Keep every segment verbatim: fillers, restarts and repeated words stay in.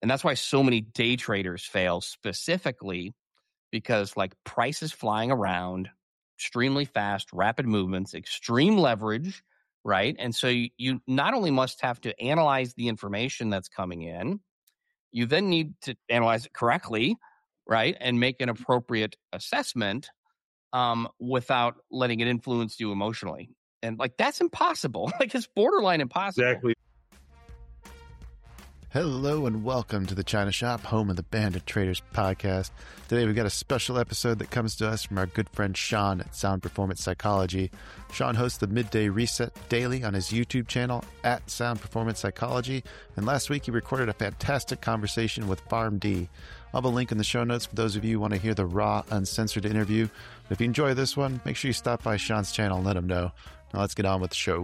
And that's why so many day traders fail, specifically because like prices flying around, extremely fast, rapid movements, extreme leverage, right? And so you, you not only must have to analyze the information that's coming in, you then need to analyze it correctly, right? And make an appropriate assessment um, without letting it influence you emotionally. And like, that's impossible. Like, it's borderline impossible. Exactly. Hello and welcome to the China Shop, home of the Bandit Traders podcast. Today we've got a special episode that comes to us from our good friend Sean at Sound Performance Psychology. Sean hosts the Midday Reset Daily on his YouTube channel at Sound Performance Psychology. And last week he recorded a fantastic conversation with PharmD. I'll have a link in the show notes for those of you who want to hear the raw, uncensored interview. But if you enjoy this one, make sure you stop by Sean's channel and let him know. Now let's get on with the show.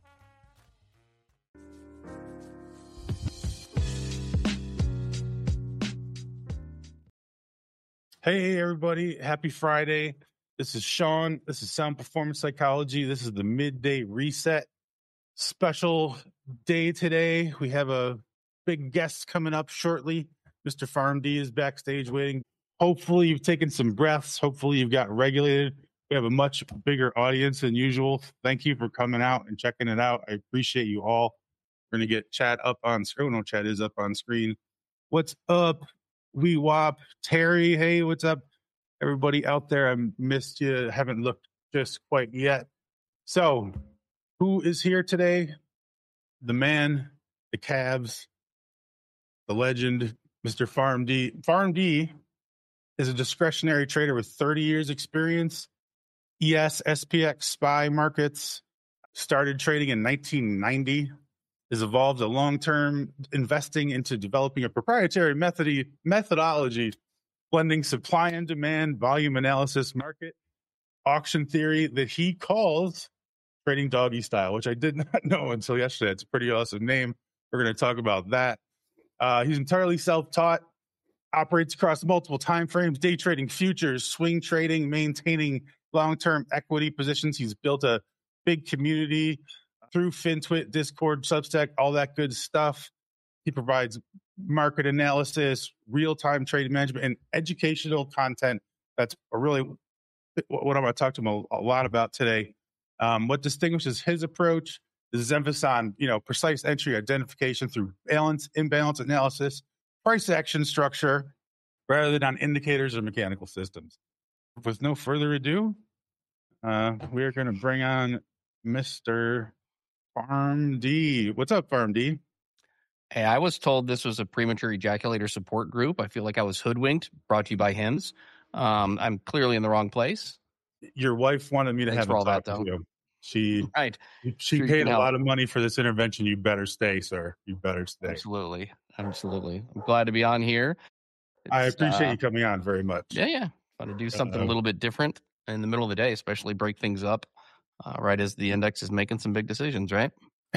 Hey, everybody. Happy Friday. This is Sean. This is Sound Performance Psychology. This is the Midday Reset special day today. We have a big guest coming up shortly. Mister PharmD is backstage waiting. Hopefully, you've taken some breaths. Hopefully, you've got regulated. We have a much bigger audience than usual. Thank you for coming out and checking it out. I appreciate you all. We're going to get chat up on screen. Oh, no, chat is up on screen. What's up? We wop Terry, hey, what's up, everybody out there? I missed you, haven't looked just quite yet. So, who is here today? The man, the Cavs, the legend, Mister PharmD. PharmD is a discretionary trader with thirty years experience. E S, S P X, S P Y markets. Started trading in nineteen ninety. Has evolved a long-term investing into developing a proprietary method methodology, blending supply and demand, volume analysis, market auction theory that he calls trading doggy style, which I did not know until yesterday. It's a pretty awesome name. We're going to talk about that. Uh, he's entirely self-taught, operates across multiple time frames, day trading futures, swing trading, maintaining long-term equity positions. He's built a big community through FinTwit, Discord, Substack, all that good stuff. He provides market analysis, real-time trading management, and educational content. That's a really what I'm going to talk to him a, a lot about today. Um, what distinguishes his approach is his emphasis on, you know, precise entry identification through balance, imbalance analysis, price action structure, rather than on indicators or mechanical systems. With no further ado, uh, we are going to bring on Mister PharmD. What's up, PharmD? Hey, I was told this was a premature ejaculator support group. I feel like I was hoodwinked, brought to you by Hims. Um, I'm clearly in the wrong place. Your wife wanted me to Thanks have for a all talk that, with though. you. She, right. she Sure, paid a help. lot of money for this intervention. You better stay, sir. You better stay. Absolutely. Absolutely. I'm glad to be on here. It's, I appreciate uh, you coming on very much. Yeah, yeah. Want to do something Uh, a little bit different in the middle of the day, especially break things up uh, right as the index is making some big decisions, right?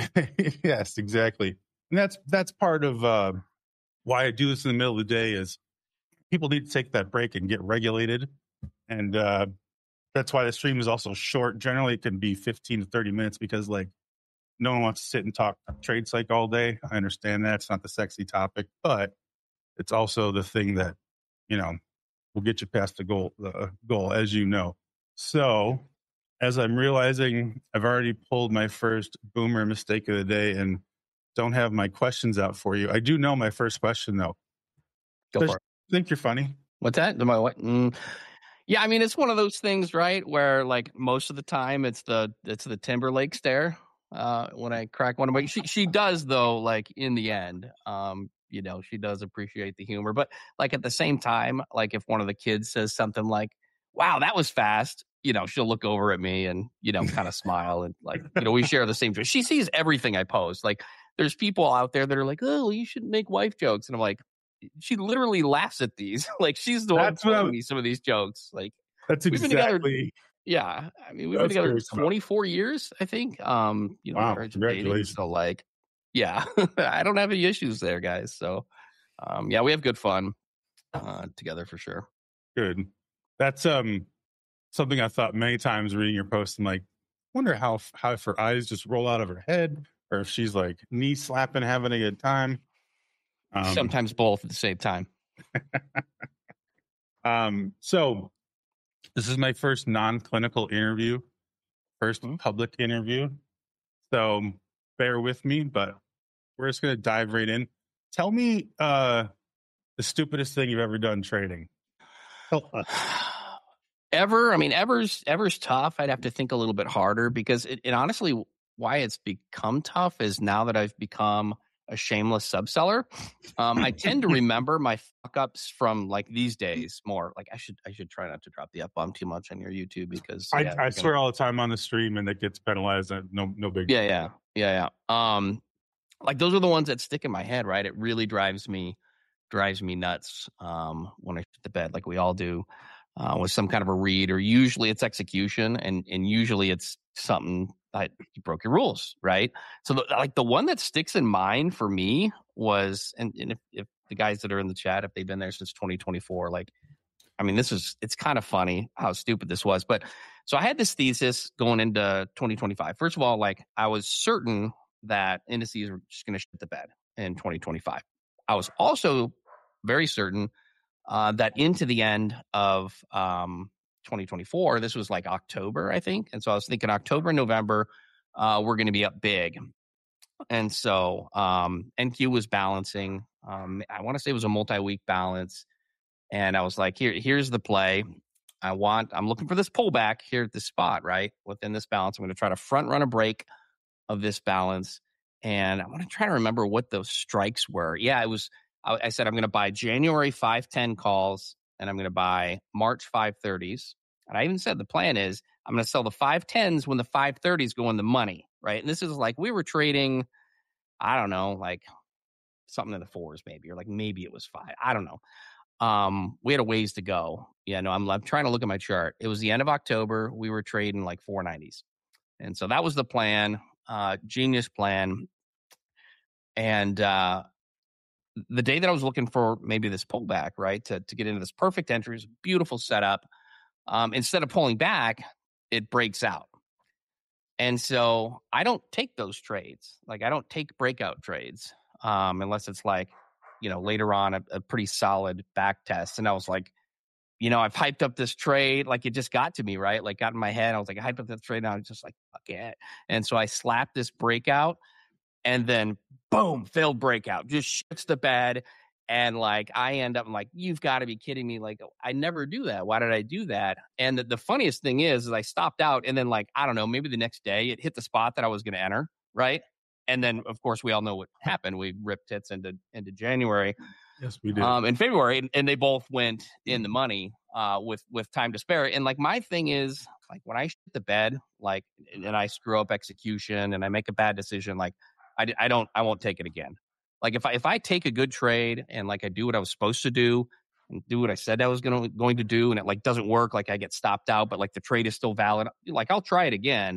Yes, exactly. And that's that's part of uh, why I do this in the middle of the day is people need to take that break and get regulated. And uh, that's why the stream is also short. Generally, it can be fifteen to thirty minutes because, like, no one wants to sit and talk trade psych all day. I understand that. It's not the sexy topic, but it's also the thing that, you know, will get you past the goal, the goal, as you know. So, as I'm realizing I've already pulled my first boomer mistake of the day and don't have my questions out for you. I do know my first question, though. Go Does for it. you think you're funny? What's that? Am I what? Mm, yeah, I mean, it's one of those things, right, where like most of the time it's the it's the Timberlake stare uh, when I crack one of my. She she does though, like in the end, um, you know, she does appreciate the humor, but like at the same time, like if one of the kids says something like, "Wow, that was fast," you know, she'll look over at me and you know, kind of smile and like, you know, we share the same. She sees everything I post. Like, there's people out there that are like, "Oh, you should make wife jokes," and I'm like. She literally laughs at these. Like she's the That's one what telling I'm, me some of these jokes. Like that's we've been together. exactly. Yeah, I mean we've been That's together very smart. twenty-four years. I think. Um, you know, Wow, marriage and dating. congratulations. So like, yeah, I don't have any issues there, guys. So, um, yeah, we have good fun uh, together for sure. Good. That's um something I thought many times reading your post. I'm like, wonder how how if her eyes just roll out of her head, or if she's like knee slapping, having a good time. Um, Sometimes both at the same time. um, so this is my first non-clinical interview, first Mm-hmm. public interview. So bear with me, but we're just going to dive right in. Tell me uh, the stupidest thing you've ever done trading. Tell us. Ever, I mean, ever's ever's tough. I'd have to think a little bit harder because it, it honestly, why it's become tough is now that I've become a shameless subseller. Um, I tend to remember my fuck ups from like these days more. Like I should I should try not to drop the F bomb too much on your YouTube because I, yeah, I swear all the time on the stream, and that gets penalized. No, no big. Yeah, yeah, yeah, yeah. Um, like those are the ones that stick in my head, right? It really drives me drives me nuts um, when I shit the bed, like we all do, uh, with some kind of a read, or usually it's execution, and and usually it's something that you broke your rules, right? So, the, like the one that sticks in mind for me was, and, and if, if the guys that are in the chat, if they've been there since twenty twenty-four, like, I mean, this is it's kind of funny how stupid this was, but so I had this thesis going into twenty twenty-five. First of all, like I was certain that indices were just going to shit the bed in twenty twenty-five. I was also very certain uh, that into the end of um, twenty twenty-four, this was like October, I think. And so I was thinking October, November, uh, we're going to be up big. And so um, N Q was balancing. Um, I want to say it was a multi-week balance. And I was like, here, here's the play. I want, I'm looking for this pullback here at this spot, right? Within this balance, I'm going to try to front run a break of this balance. And I want to try to remember what those strikes were. Yeah, it was, I, I said, I'm going to buy January five ten calls and I'm going to buy March five thirties. And I even said the plan is I'm going to sell the five tens when the five thirties go in the money, right? And this is like, we were trading, I don't know, like something in the fours maybe, or like maybe it was five. I don't know. Um, we had a ways to go. Yeah, no, I'm, I'm trying to look at my chart. It was the end of October. We were trading like four nineties. And so that was the plan, uh, genius plan. And uh, the day that I was looking for maybe this pullback, right, to, to get into this perfect entry, is a beautiful setup. Um, instead of pulling back, it breaks out. And so I don't take those trades. Like I don't take breakout trades um, unless it's like, you know, later on a, a pretty solid back test. And I was like, you know, I've hyped up this trade. Like it just got to me, right? Like got in my head. I was like, I hyped up this trade. And I was just like, fuck it. And so I slapped this breakout and then boom, failed breakout. Just shits the bed. And like, I end up I'm like, you've got to be kidding me. Like, I never do that. Why did I do that? And the, the funniest thing is, is I stopped out and then like, I don't know, maybe the next day it hit the spot that I was going to enter. Right. And then, of course, we all know what happened. We ripped tits into into January. Yes, we did. Um, in February, and, and they both went in the money uh, with with time to spare. And like my thing is, like when I shit the bed, like and I screw up execution and I make a bad decision, like I, I don't I won't take it again. Like if I if I take a good trade and like I do what I was supposed to do and do what I said I was going going to do, and it like doesn't work, like I get stopped out, but like the trade is still valid, like I'll try it again.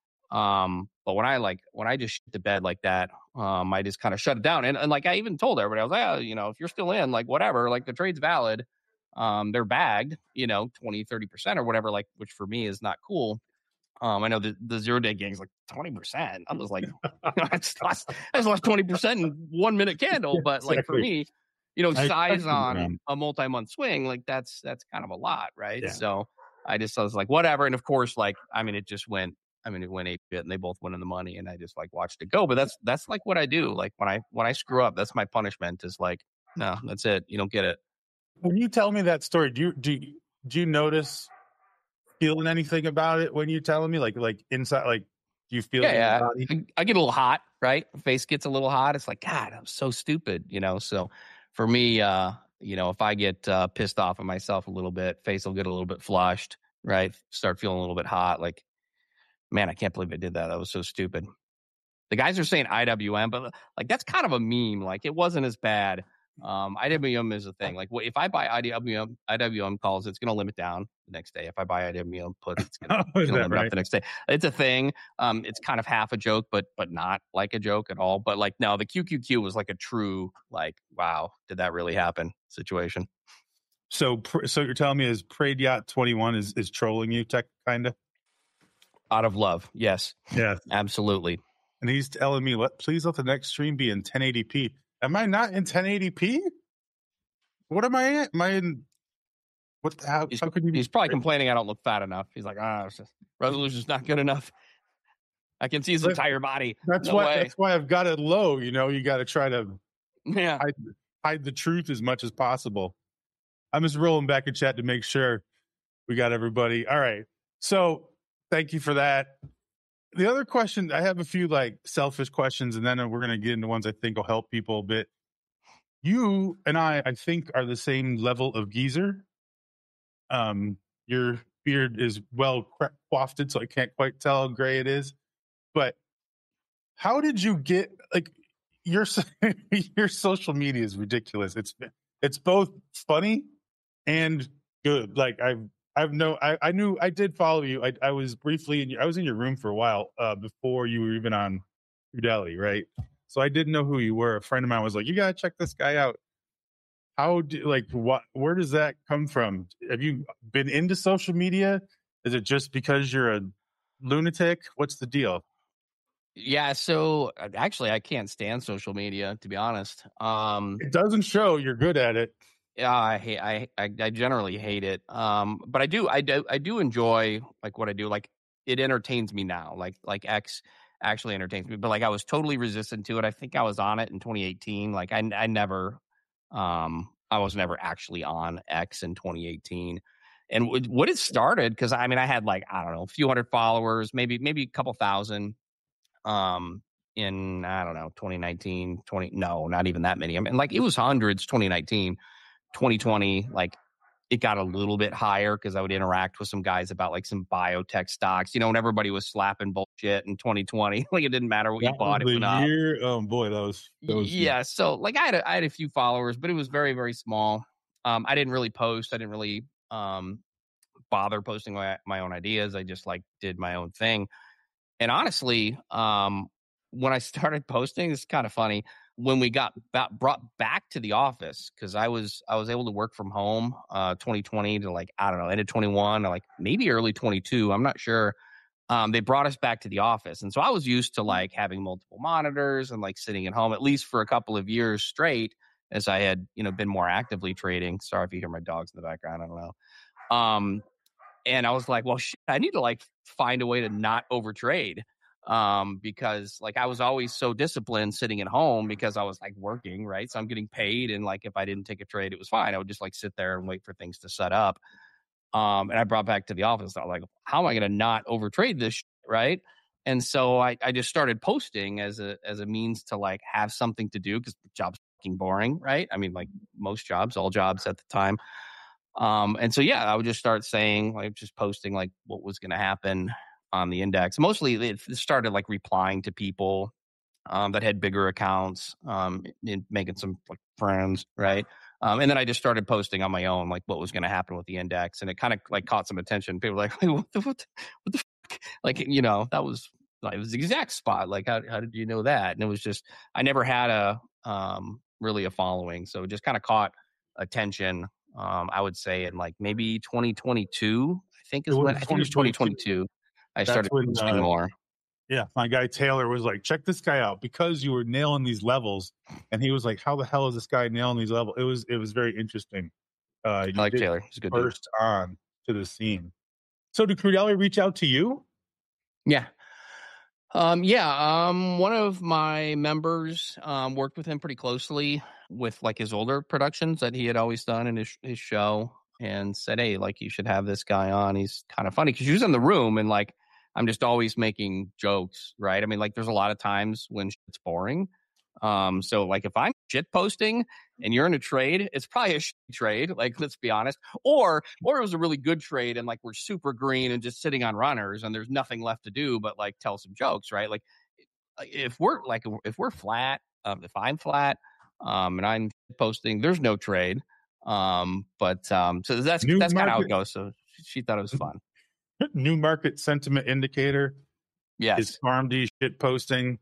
Um, but when I like, when I just shit the bed like that, um, I just kind of shut it down. And, and like, I even told everybody, I was like, oh, you know, if you're still in, like, whatever, like the trade's valid. Um, they're bagged, you know, twenty, thirty percent or whatever, like, which for me is not cool. Um, I know the, the zero day gang's like twenty percent. I was like, I just lost, I just lost twenty percent in one minute candle. But like for me, you know, I size on around. a multi-month swing, like that's, that's kind of a lot. Right. Yeah. So I just, I was like, whatever. And of course, like, I mean, it just went, I mean, it went eight bit and they both went in the money and I just like watched it go. But that's, that's like what I do. Like when I, when I screw up, that's my punishment is like, no, that's it. You don't get it. When you tell me that story, do you, do you, do you notice feeling anything about it when you're telling me like, like inside, like, do you feel Yeah, it in yeah. your body? I, I get a little hot, right? Face gets a little hot. It's like, God, I'm so stupid, you know? So for me, uh, you know, if I get uh, pissed off at myself a little bit, face will get a little bit flushed, right? Start feeling a little bit hot. Like, man, I can't believe I did that. That was so stupid. The guys are saying I W M, but like that's kind of a meme. Like it wasn't as bad. Um, I W M is a thing. Like if I buy I W M, I W M calls, it's going to limit down the next day. If I buy I W M puts, it's going Oh, is to that limit right? up the next day. It's a thing. Um, it's kind of half a joke, but but not like a joke at all. But like no, the Q Q Q was like a true like wow, did that really happen situation? So, so you're telling me is Pradiat twenty-one is is trolling you, tech kind of? Out of love, yes, Yeah, absolutely. and he's telling me, let please let the next stream be in ten eighty p. Am I not in ten eighty p? What am I in? Am I in? What? The, how, He's, how could you? he's probably complaining I don't look fat enough. He's like, ah, oh, resolution's not good enough. I can see his But entire body. That's no why. way. That's why I've got it low. You know, you got to try to yeah. hide, hide the truth as much as possible. I'm just rolling back in chat to make sure we got everybody. All right. So thank you for that. The other question, I have a few like selfish questions, and then we're going to get into ones I think will help people a bit. You and I, I think, are the same level of geezer. Um, your beard is well wafted, so I can't quite tell how gray it is. But how did you get like your your social media is ridiculous. It's it's both funny and good. Like I've I've no I, I knew I did follow you. I I was briefly in your, I was in your room for a while uh, before you were even on Udeli, right? So I didn't know who you were. A friend of mine was like, "You gotta check this guy out." How do like what? Where does that come from? Have you been into social media? Is it just because you're a lunatic? What's the deal? Yeah, so actually, I can't stand social media, to be honest. Um, it doesn't show you're good at it. Yeah, I hate. I, I I generally hate it. Um, but I do. I do. I do enjoy like what I do. Like it entertains me now. Like like X actually entertains me. But like I was totally resistant to it. I think I was on it in twenty eighteen. Like I I never. Um, I was never actually on X in twenty eighteen. And w- what it started, because I mean, I had like I don't know, a few hundred followers, maybe maybe a couple thousand. Um, in I don't know, twenty nineteen, twenty no, not even that many. I mean, like it was hundreds. twenty nineteen. twenty twenty, like it got a little bit higher because I would interact with some guys about like some biotech stocks, you know, and everybody was slapping bullshit in twenty twenty. Like it didn't matter what that you bought, it the went year. up. Oh boy, that was, that was yeah. Good. So like I had a, I had a few followers, but it was very very small. Um, I didn't really post. I didn't really um bother posting my my own ideas. I just like did my own thing. And honestly, um, when I started posting, it's kind of funny. When we got ba- brought back to the office, because I was I was able to work from home, uh, twenty twenty to like I don't know, end of twenty-one, or like maybe early twenty-two. I'm not sure. Um, they brought us back to the office, and so I was used to like having multiple monitors and like sitting at home at least for a couple of years straight, as I had you know been more actively trading. Sorry if you hear my dogs in the background. I don't know. Um, and I was like, well, shit, I need to like find a way to not overtrade. Um, because like I was always so disciplined sitting at home because I was like working, right? So I'm getting paid. And like, if I didn't take a trade, it was fine. I would just like sit there and wait for things to set up. Um, and I brought back to the office. I was like, how am I going to not overtrade this shit, right? And so I, I just started posting as a, as a means to like have something to do because the job's fucking boring, right? I mean, like most jobs, all jobs at the time. Um, and so, yeah, I would just start saying, like, just posting like what was going to happen on the index. Mostly it started like replying to people um, that had bigger accounts, um, and making some like friends, right? Um, and then I just started posting on my own, like what was going to happen with the index, and it kind of like caught some attention. People were like, what the, what the, what the fuck? Like, you know, that was like, it was the exact spot. Like, how how did you know that? And it was just, I never had a um, really a following, so it just kind of caught attention. Um, I would say in like maybe twenty twenty-two, I think is when I think it was twenty twenty-two. I started when, posting uh, more. Yeah, my guy Taylor was like, check this guy out because you were nailing these levels. And he was like, how the hell is this guy nailing these levels? It was it was very interesting. Uh, I like Taylor. He's a good dude. First on to the scene. So did Crudeli reach out to you? Yeah. Um, yeah. Um, one of my members um, worked with him pretty closely with like his older productions that he had always done in his, his show, and said, hey, like you should have this guy on. He's kind of funny because he was in the room and like I'm just always making jokes, right? I mean, like there's a lot of times when it's boring. Um, so like if I'm shit posting and you're in a trade, it's probably a shit trade. Like, let's be honest. Or, or it was a really good trade and like we're super green and just sitting on runners and there's nothing left to do but like tell some jokes, right? Like if we're like, if we're flat, um, if I'm flat, um, and I'm posting, there's no trade. Um, but, um, so that's, New that's kind of how market- it goes. So she thought it was fun. New market sentiment indicator. Yes. Is Farm D shit posting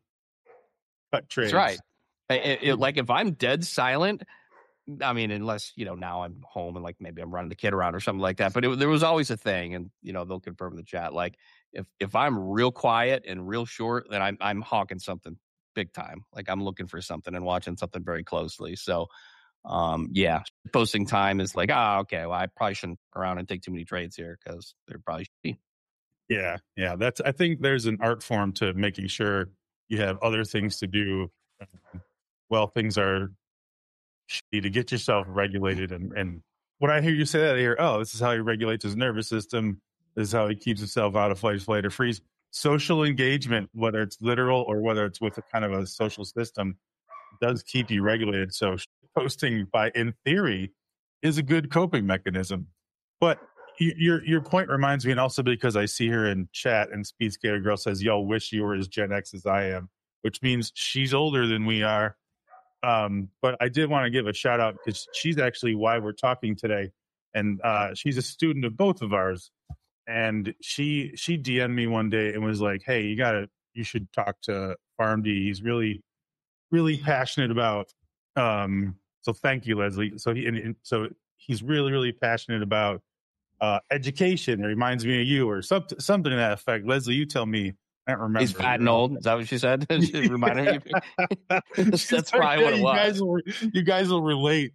cut trades. That's right. It, it, like if I'm dead silent, I mean, unless, you know, now I'm home and like maybe I'm running the kid around or something like that. But it, there was always a thing, and, you know, they'll confirm in the chat. Like if, if I'm real quiet and real short, then I'm, I'm hawking something big time. Like I'm looking for something and watching something very closely. So, um, yeah, posting time is like, ah, oh, okay, well, I probably shouldn't go around and take too many trades here because they're probably shitty. Yeah, yeah. That's. I think there's an art form to making sure you have other things to do um, while things are shitty to get yourself regulated. And and when I hear you say that, I hear, oh, this is how he regulates his nervous system. This is how he keeps himself out of fight, flight, or freeze. Social engagement, whether it's literal or whether it's with a kind of a social system, does keep you regulated. So posting, by in theory, is a good coping mechanism. But y- your your point reminds me, and also because I see her in chat, and Speed Skater Girl says, "Y'all wish you were as Gen X as I am," which means she's older than we are. Um, but I did want to give a shout out because she's actually why we're talking today, and uh, she's a student of both of ours. And she she D M'd me one day and was like, "Hey, you gotta you should talk to PharmD. He's really really passionate about." Um, so thank you, Leslie. So he and, and so he's really really passionate about uh, education. It reminds me of you, or something something to that effect. Leslie, you tell me. I don't remember. He's fat and old. Is that what she said? She reminded me. That's, that's probably yeah, what it you was. Guys will, you guys will relate.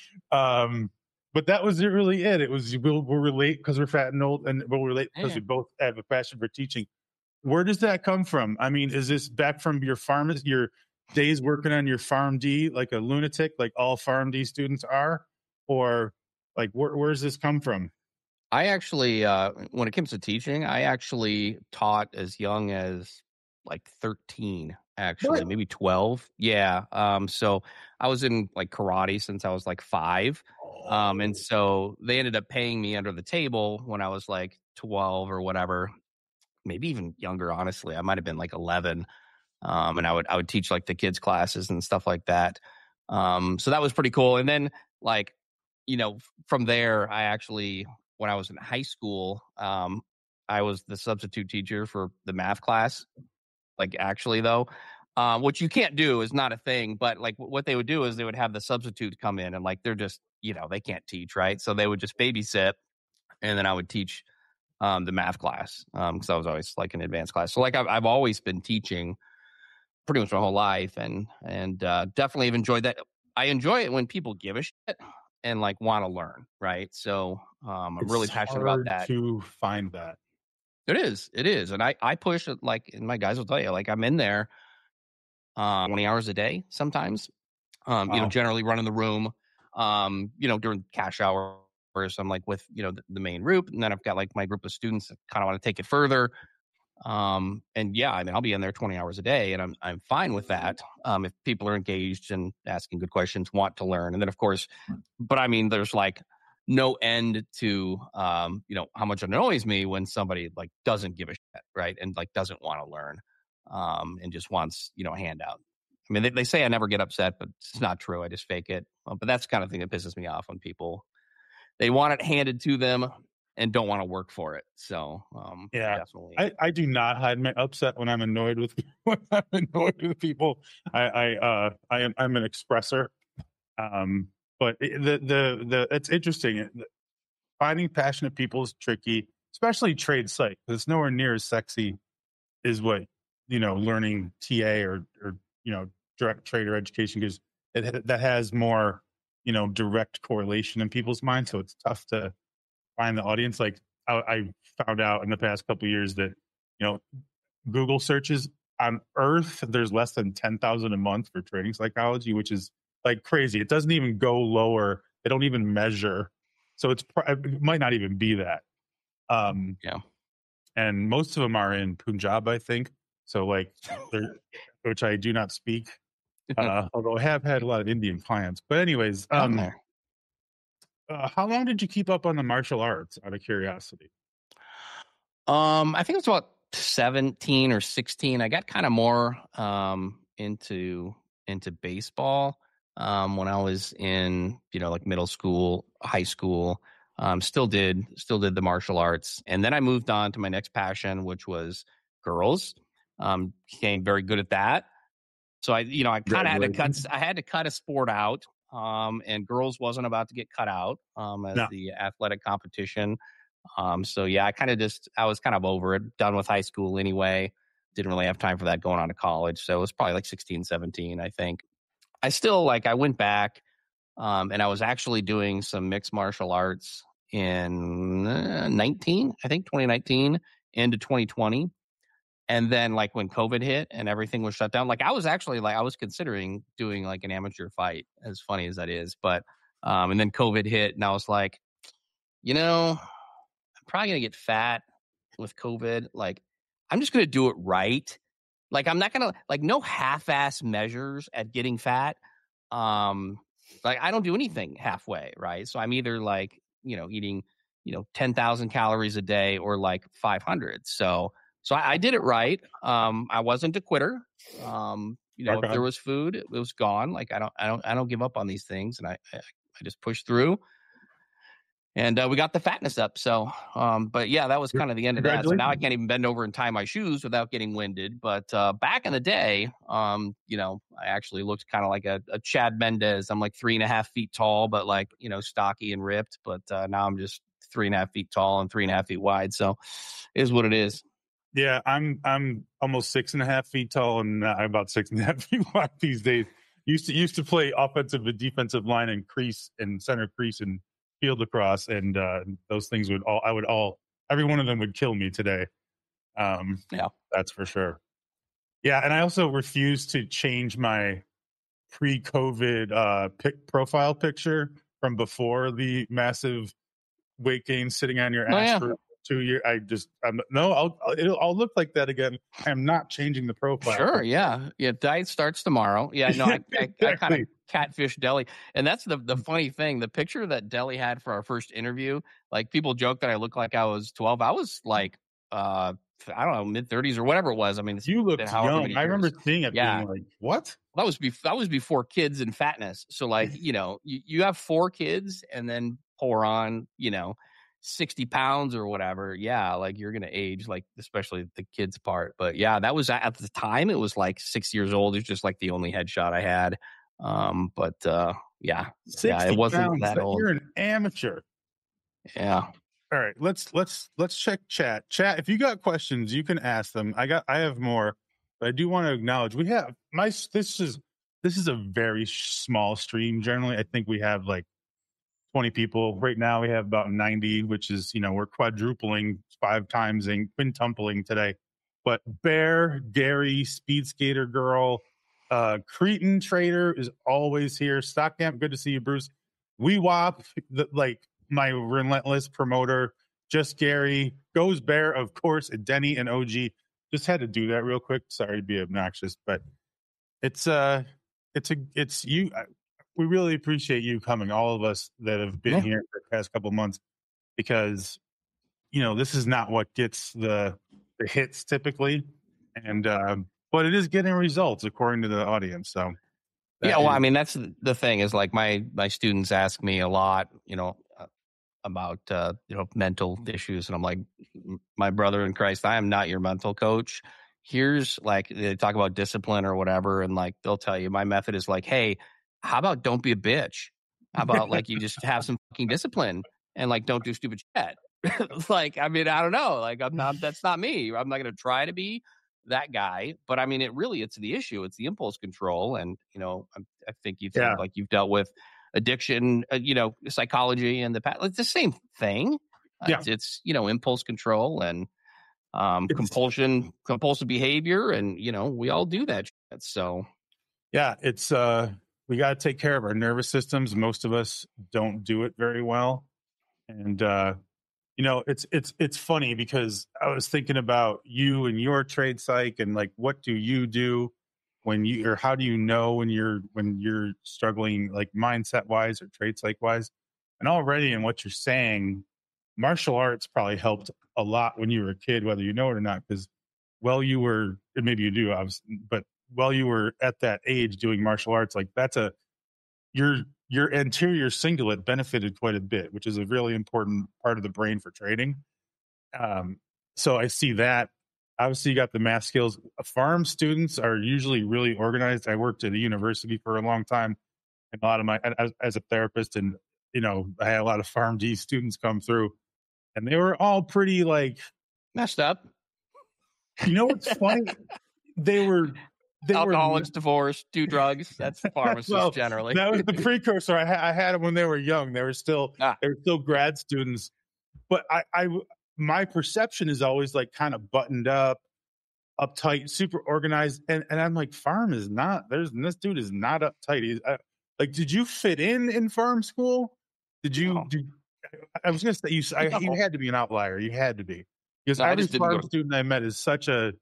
Um, but that was really it. It was we'll, we'll relate because we're fat and old, and we'll relate because Yeah. we both have a passion for teaching. Where does that come from? I mean, is this back from your farm, your days working on your PharmD like a lunatic, like all PharmD students are, or like where where does this come from? I actually, uh, when it comes to teaching, I actually taught as young as like thirteen, actually, What? maybe twelve. Yeah. Um, so I was in like karate since I was like five. Um, and so they ended up paying me under the table when I was like twelve or whatever, maybe even younger, honestly. I might have been like eleven. Um, and I would, I would teach like the kids classes and stuff like that. Um, so that was pretty cool. And then like, you know, from there, I actually, when I was in high school, um, I was the substitute teacher for the math class. Like actually though, um, what you can't do is not a thing, but like what they would do is they would have the substitute come in and like, they're just, you know, they can't teach. Right. So they would just babysit and then I would teach, um, the math class. Um, cause I was always like an advanced class. So like I've, I've always been teaching pretty much my whole life, and and uh, definitely have enjoyed that. I enjoy it when people give a shit and like want to learn, right? So um, I'm It's really passionate about hard that. to find that. It is, it is, and I I push it like, and my guys will tell you, like I'm in there uh, twenty hours a day sometimes. Um, Wow. You know, generally running the room. Um, you know, during cash hours, I'm like with you know the, the main group, and then I've got like my group of students that kind of want to take it further. Um, and yeah, I mean, I'll be in there twenty hours a day and I'm, I'm fine with that. Um, if people are engaged and asking good questions, want to learn. And then of course, but I mean, there's like no end to, um, you know, how much it annoys me when somebody like doesn't give a shit, right. And like doesn't want to learn, um, and just wants, you know, a handout. I mean, they, they say I never get upset, but it's not true. I just fake it. Uh, but that's the kind of thing that pisses me off when people, they want it handed to them and don't want to work for it. So, um, Yeah, definitely. I, I do not hide my upset when I'm annoyed with when I'm annoyed with people. I I uh I am I'm an expressor. Um, but it- the the the it's interesting. Finding passionate people is tricky, especially trade psych. It's nowhere near as sexy as what you know learning T A or or you know direct trader education, because it that has more you know direct correlation in people's minds. So it's tough to find the audience. Like I, I found out in the past couple of years that you know Google searches on Earth, there's less than ten thousand a month for trading psychology, which is like crazy. It doesn't even go lower. They don't even measure. So it's it might not even be that. Um, Yeah. And most of them are in Punjab, I think. So like, which I do not speak. Uh, although I have had a lot of Indian clients. But anyways, um, there. uh, how long did you keep up on the martial arts? Out of curiosity. Um, I think it was about seventeen or sixteen. I got kind of more um into into baseball um when I was in, you know, like middle school, high school. Um still did still did the martial arts. And then I moved on to my next passion, which was girls. Um became very good at that. So I, you know, I kind of had to cut I had to cut a sport out. Um and girls wasn't about to get cut out um as No. the athletic competition. Um, so yeah, I kind of just, I was kind of over it, done with high school anyway. didn't really have time for that going on to college. So it was probably like sixteen, seventeen, I think. I still like, I went back um, and I was actually doing some mixed martial arts in uh, nineteen, I think twenty nineteen into twenty twenty. And then like when COVID hit and everything was shut down, like I was actually like, I was considering doing like an amateur fight, as funny as that is. But, um, and then COVID hit and I was like, you know, I'm probably going to get fat with COVID. Like, I'm just going to do it right. Like, I'm not going to like no half-ass measures at getting fat. Um, like I don't do anything halfway. Right. So I'm either like, you know, eating, you know, ten thousand calories a day or like five hundred. So, So I, I did it right. Um, I wasn't a quitter. Um, you know, Okay. if there was food, it was gone. Like I don't, I don't, I don't give up on these things, and I, I, I just pushed through. And uh, we got the fatness up. So, um, but yeah, that was kind of the end of that. So now I can't even bend over and tie my shoes without getting winded. But uh, back in the day, um, you know, I actually looked kind of like a, a Chad Mendez. I'm like three and a half feet tall, but like, you know, stocky and ripped. But uh, now I'm just three and a half feet tall and three and a half feet wide. So it is what it is. Yeah, I'm I'm almost six and a half feet tall, and uh, I'm about six and a half feet wide these days. Used to used to play offensive and defensive line and crease and center crease and field lacrosse, and uh, those things would all I would all every one of them would kill me today. Um, Yeah, that's for sure. Yeah, and I also refuse to change my pre-COVID uh, pic profile picture from before the massive weight gain sitting on your Oh, ass yeah. for two years. I just, I'm, no, I'll, it'll, I'll look like that again. I'm not changing the profile. Sure. Yeah. Yeah. Diet starts tomorrow. Yeah. No, I, I, I kind of catfish Deli. And that's the, the funny thing. The picture that Deli had for our first interview, like people joke that I look like I was twelve. I was like, uh, I don't know, mid thirties or whatever it was. I mean, it's You looked been however young. many I remember years. seeing it Yeah. being like, what? That was before, that was before kids and fatness. So like, you know, you, you have four kids and then pour on, you know, sixty pounds or whatever. Yeah. Like you're going to age, like, especially the kids part. But yeah, that was at the time, it was like six years old. It's just like the only headshot I had. Um, but uh, yeah, yeah, it wasn't pounds, that old. You're an amateur. Yeah. All right, let's let's let's check chat. Chat, if you got questions, you can ask them. I got I have more, but I do want to acknowledge we have my this is this is a very small stream. Generally, I think we have like twenty people. Right now we have about ninety, which is, you know, we're quadrupling five times and quintupling today. But Bear, Gary, Speed Skater Girl, uh, Cretan Trader is always here. Stockcamp, good to see you, Bruce. We Wop, the, like my relentless promoter, Just Gary, Goes Bear, of course, and Denny and O G. Just had to do that real quick. Sorry to be obnoxious, but it's uh it's a it's you. We really appreciate you coming, all of us that have been Yeah. here for the past couple of months, because you know this is not what gets the the hits typically, and uh, but it is getting results according to the audience. So that Yeah, well, is- I mean, that's the thing is like my my students ask me a lot, you know, uh, about uh, you know mental issues, and I'm like, my brother in Christ, I am not your mental coach. Here's like they talk about discipline or whatever, and like they'll tell you my method is like, hey, how about don't be a bitch? How about like you just have some fucking discipline and like don't do stupid shit? Like, I mean, I don't know. Like, I'm not. That's not me. I'm not going to try to be that guy. But I mean, it really, it's the issue. It's the impulse control, and you know, I, I think you think Yeah. like you've dealt with addiction, uh, you know, psychology and the past. It's the same thing. Uh, Yeah. it's, it's you know, impulse control and um, It's- compulsion, compulsive behavior, and you know, we all do that shit. So yeah, it's uh, we got to take care of our nervous systems. Most of us don't do it very well, and uh, you know, it's it's it's funny because I was thinking about you and your trade psych, and like, what do you do when you, or how do you know when you're when you're struggling, like mindset wise or trade psych wise? And already in what you're saying, martial arts probably helped a lot when you were a kid, whether you know it or not, because while you were, and maybe you do, obviously, but while you were at that age doing martial arts, like that's a your your anterior cingulate benefited quite a bit, which is a really important part of the brain for trading. Um, so I see that. Obviously, you got the math skills. Farm students are usually really organized. I worked at a university for a long time, and a lot of my as, as a therapist, and you know, I had a lot of Farm D students come through, and they were all pretty like messed up. You know what's funny? They were they Alcoholics, were divorce, do drugs. That's pharmacists well, generally. that was the precursor. I, ha- I had them when they were young. They were still Ah. they were still grad students. But I, I my perception is always like kind of buttoned up, uptight, super organized, and and I'm like, Pharm is not. There's this dude is not uptight. He's I, like, did you fit in in Pharm school? Did you? No. Did, I was gonna say you. I, No. you had to be an outlier. You had to be because No, I every just didn't go Pharm to- student I met is such a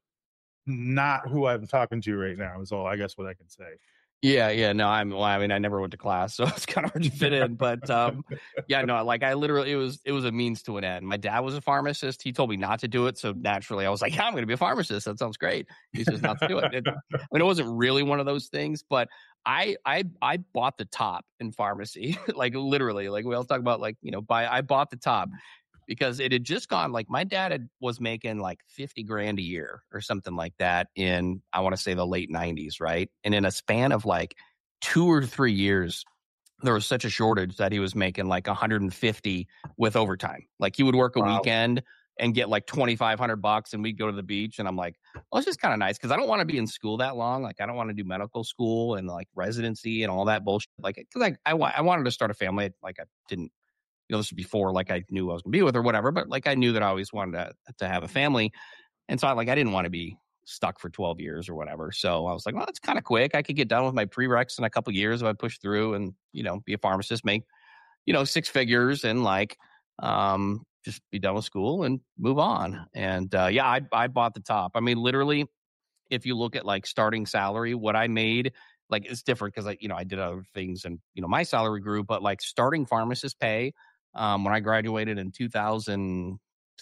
not who I'm talking to right now. Is all I guess what I can say. Yeah, yeah, no, I'm. Well, I mean, I never went to class, so it's kind of hard to fit in. But um, yeah, no, like I literally, it was it was a means to an end. My dad was a pharmacist. He told me not to do it, so naturally, I was like, yeah, I'm going to be a pharmacist. That sounds great. He says not to do it. it. I mean, it wasn't really one of those things, but I I I bought the top in pharmacy, like literally, like we all talk about, like you know, buy. I bought the top. Because it had just gone, like my dad had, was making like fifty grand a year or something like that in, I want to say the late nineties, right? And in a span of like two or three years, there was such a shortage that he was making like one hundred fifty with overtime. Like he would work a Wow. weekend and get like twenty-five hundred bucks and we'd go to the beach. And I'm like, well, it's just kind of nice because I don't want to be in school that long. Like I don't want to do medical school and like residency and all that bullshit. Like, because I, I, I wanted to start a family. Like I didn't. You know, this was before, like, I knew I was going to be with or whatever, but, like, I knew that I always wanted to, to have a family. And so, I, like, I didn't want to be stuck for twelve years or whatever. So, I was like, well, that's kind of quick. I could get done with my prereqs in a couple of years if I push through and, you know, be a pharmacist, make, you know, six figures and, like, um, just be done with school and move on. And, uh, yeah, I, I bought the top. I mean, literally, if you look at, like, starting salary, what I made, like, it's different because, I, you know, I did other things and, you know, my salary grew, but, like, starting pharmacist pay, Um, when I graduated in two thousand,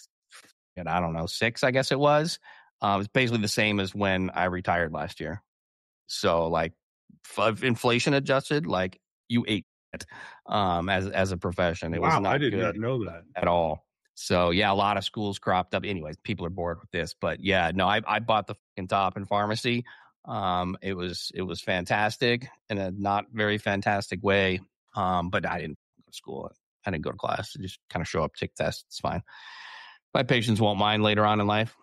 and I don't know, six, I guess it was, uh, it was basically the same as when I retired last year. So, like, f- inflation adjusted, like, you ate it um, as as a profession. It was Wow, not I did good not know that at all. So, yeah, a lot of schools cropped up. Anyways, people are bored with this, but yeah, no, I, I bought the fucking top in pharmacy. Um, it was it was fantastic in a not very fantastic way, um, but I didn't go to school. I didn't go to class. I just kind of show up, take tests. It's fine. My patients won't mind later on in life.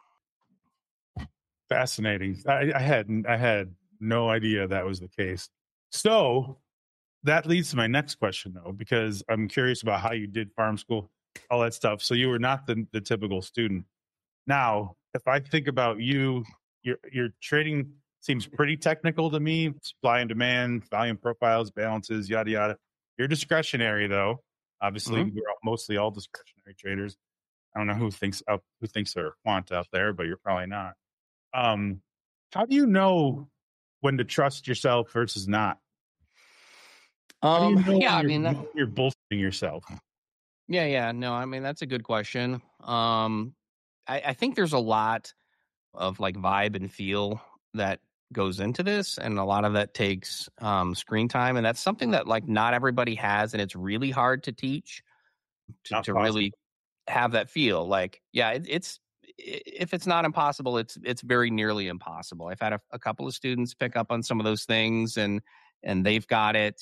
Fascinating. I, I had I had no idea that was the case. So that leads to my next question, though, because I'm curious about how you did Pharm school, all that stuff. So you were not the, the typical student. Now, if I think about you, your your trading seems pretty technical to me. Supply and demand, volume profiles, balances, yada yada. You're discretionary, though. Obviously, Mhm. we're all, mostly all discretionary traders. I don't know who thinks out who thinks they're quant out there, but you're probably not. Um, how do you know when to trust yourself versus not? How do you Um, know yeah, I when mean, you're, that, you're bullshitting yourself? yeah, yeah, no, I mean, that's a good question. Um, I, I think there's a lot of like vibe and feel that goes into this, and a lot of that takes um, screen time, and that's something that like not everybody has, and it's really hard to teach to, Not to possible. really have that feel. Like, yeah, it, it's if it's not impossible, it's it's very nearly impossible. I've had a, a couple of students pick up on some of those things, and and they've got it.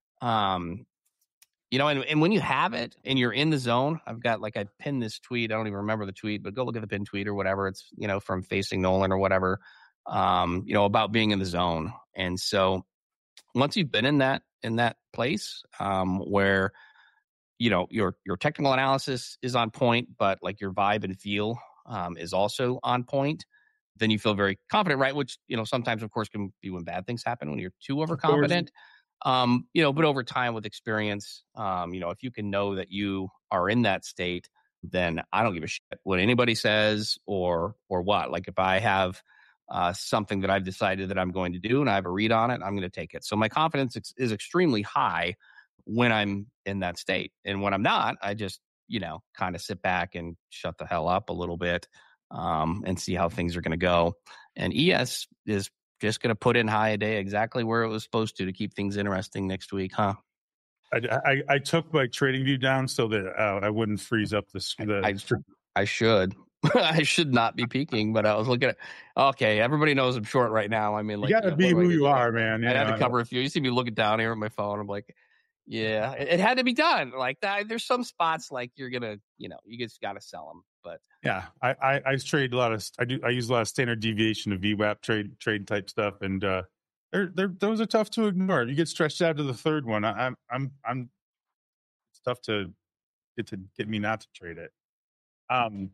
Um, you know, and, and when you have it and you're in the zone, I've got like I pinned this tweet. I don't even remember the tweet, but go look at the pinned tweet or whatever. It's, you know, from Facing Nolan or whatever, um, you know, about being in the zone. And so once you've been in that in that place um, where, you know, your your technical analysis is on point, but like your vibe and feel um, is also on point, then you feel very confident, right? Which, you know, sometimes, of course, can be when bad things happen, when you're too overconfident. Um, you know, but over time with experience, um, you know, if you can know that you are in that state, then I don't give a shit what anybody says or or what. Like if I have uh, something that I've decided that I'm going to do and I have a read on it, I'm going to take it. So my confidence is, is extremely high when I'm in that state. And when I'm not, I just, you know, kind of sit back and shut the hell up a little bit um, and see how things are going to go. And E S is just going to put in high a day exactly where it was supposed to to keep things interesting next week, huh? I, I, I took my trading view down so that uh, I wouldn't freeze up the. the I, I should. I should not be peaking, but I was looking at. Okay, everybody knows I'm short right now. I mean, like you got to you know, be what do I who do? you are, man. I had know, to cover a few. You see me looking down here at my phone. I'm like, Yeah, it, it had to be done like that. There's some spots like you're gonna, you know, you just got to sell them. But yeah, I, I I trade a lot of I do I use a lot of standard deviation of V WAP trade trade type stuff, and uh, they're they're those are tough to ignore. You get stretched out to the third one. I, I'm I'm I'm it's tough to get to get me not to trade it. Um,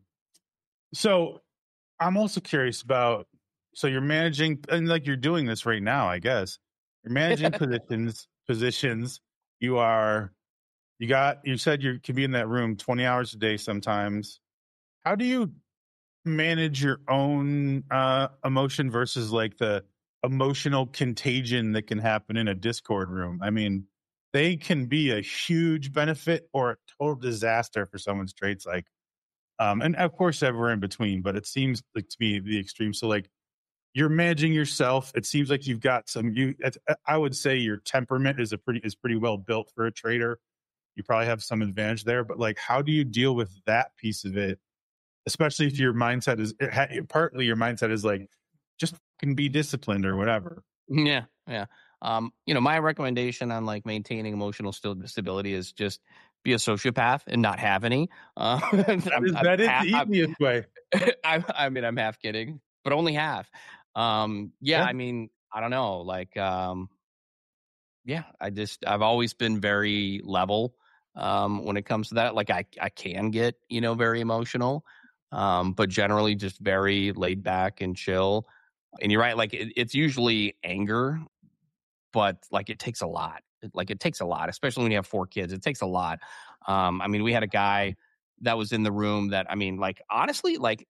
so I'm also curious about. So you're managing, and like you're doing this right now, I guess. You're managing positions. Positions. You are. You got. You said you can be in that room twenty hours a day sometimes. How do you manage your own uh, emotion versus like the emotional contagion that can happen in a Discord room? I mean, they can be a huge benefit or a total disaster for someone's trade cycle. Um, and of course, everywhere in between. But it seems like to me the extreme. So like. You're managing yourself. It seems like you've got some. You, I would say, your temperament is a pretty is pretty well built for a trader. You probably have some advantage there. But like, how do you deal with that piece of it? Especially if your mindset is partly your mindset is like, just can be disciplined or whatever. Yeah, yeah. Um, you know, my recommendation on like maintaining emotional stability is just be a sociopath and not have any. Uh, that is, that is half, the easiest I'm, way. I, I mean, I'm half kidding, but only half. Um, yeah, yeah, I mean, I don't know. Like, um, yeah, I just, I've always been very level um, when it comes to that. Like, I, I can get, you know, very emotional, um, but generally just very laid back and chill. And you're right. Like, it, it's usually anger, but like, it takes a lot. Like, it takes a lot, especially when you have four kids. It takes a lot. Um, I mean, we had a guy that was in the room that, I mean, like, honestly, like,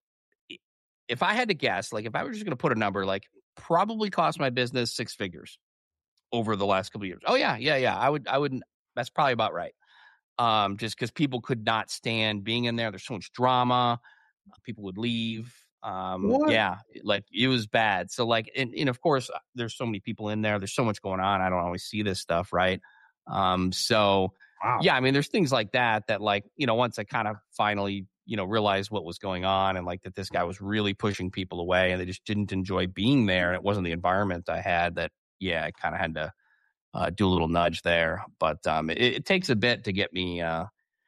if I had to guess, like if I was just going to put a number, like probably cost my business six figures over the last couple of years. Oh yeah, yeah, yeah. I would, I would. That's probably about right. Um, just because people could not stand being in there. There's so much drama. People would leave. Um, yeah, like it was bad. So like, and, and of course, there's so many people in there. There's so much going on. I don't always see this stuff, right? Um, so wow. Yeah, I mean, there's things like that that like, you know, once I kind of finally, you know, realized what was going on and like that this guy was really pushing people away and they just didn't enjoy being there. And it wasn't the environment I had that, yeah, I kind of had to uh, do a little nudge there. But um, it, it takes a bit to get me uh,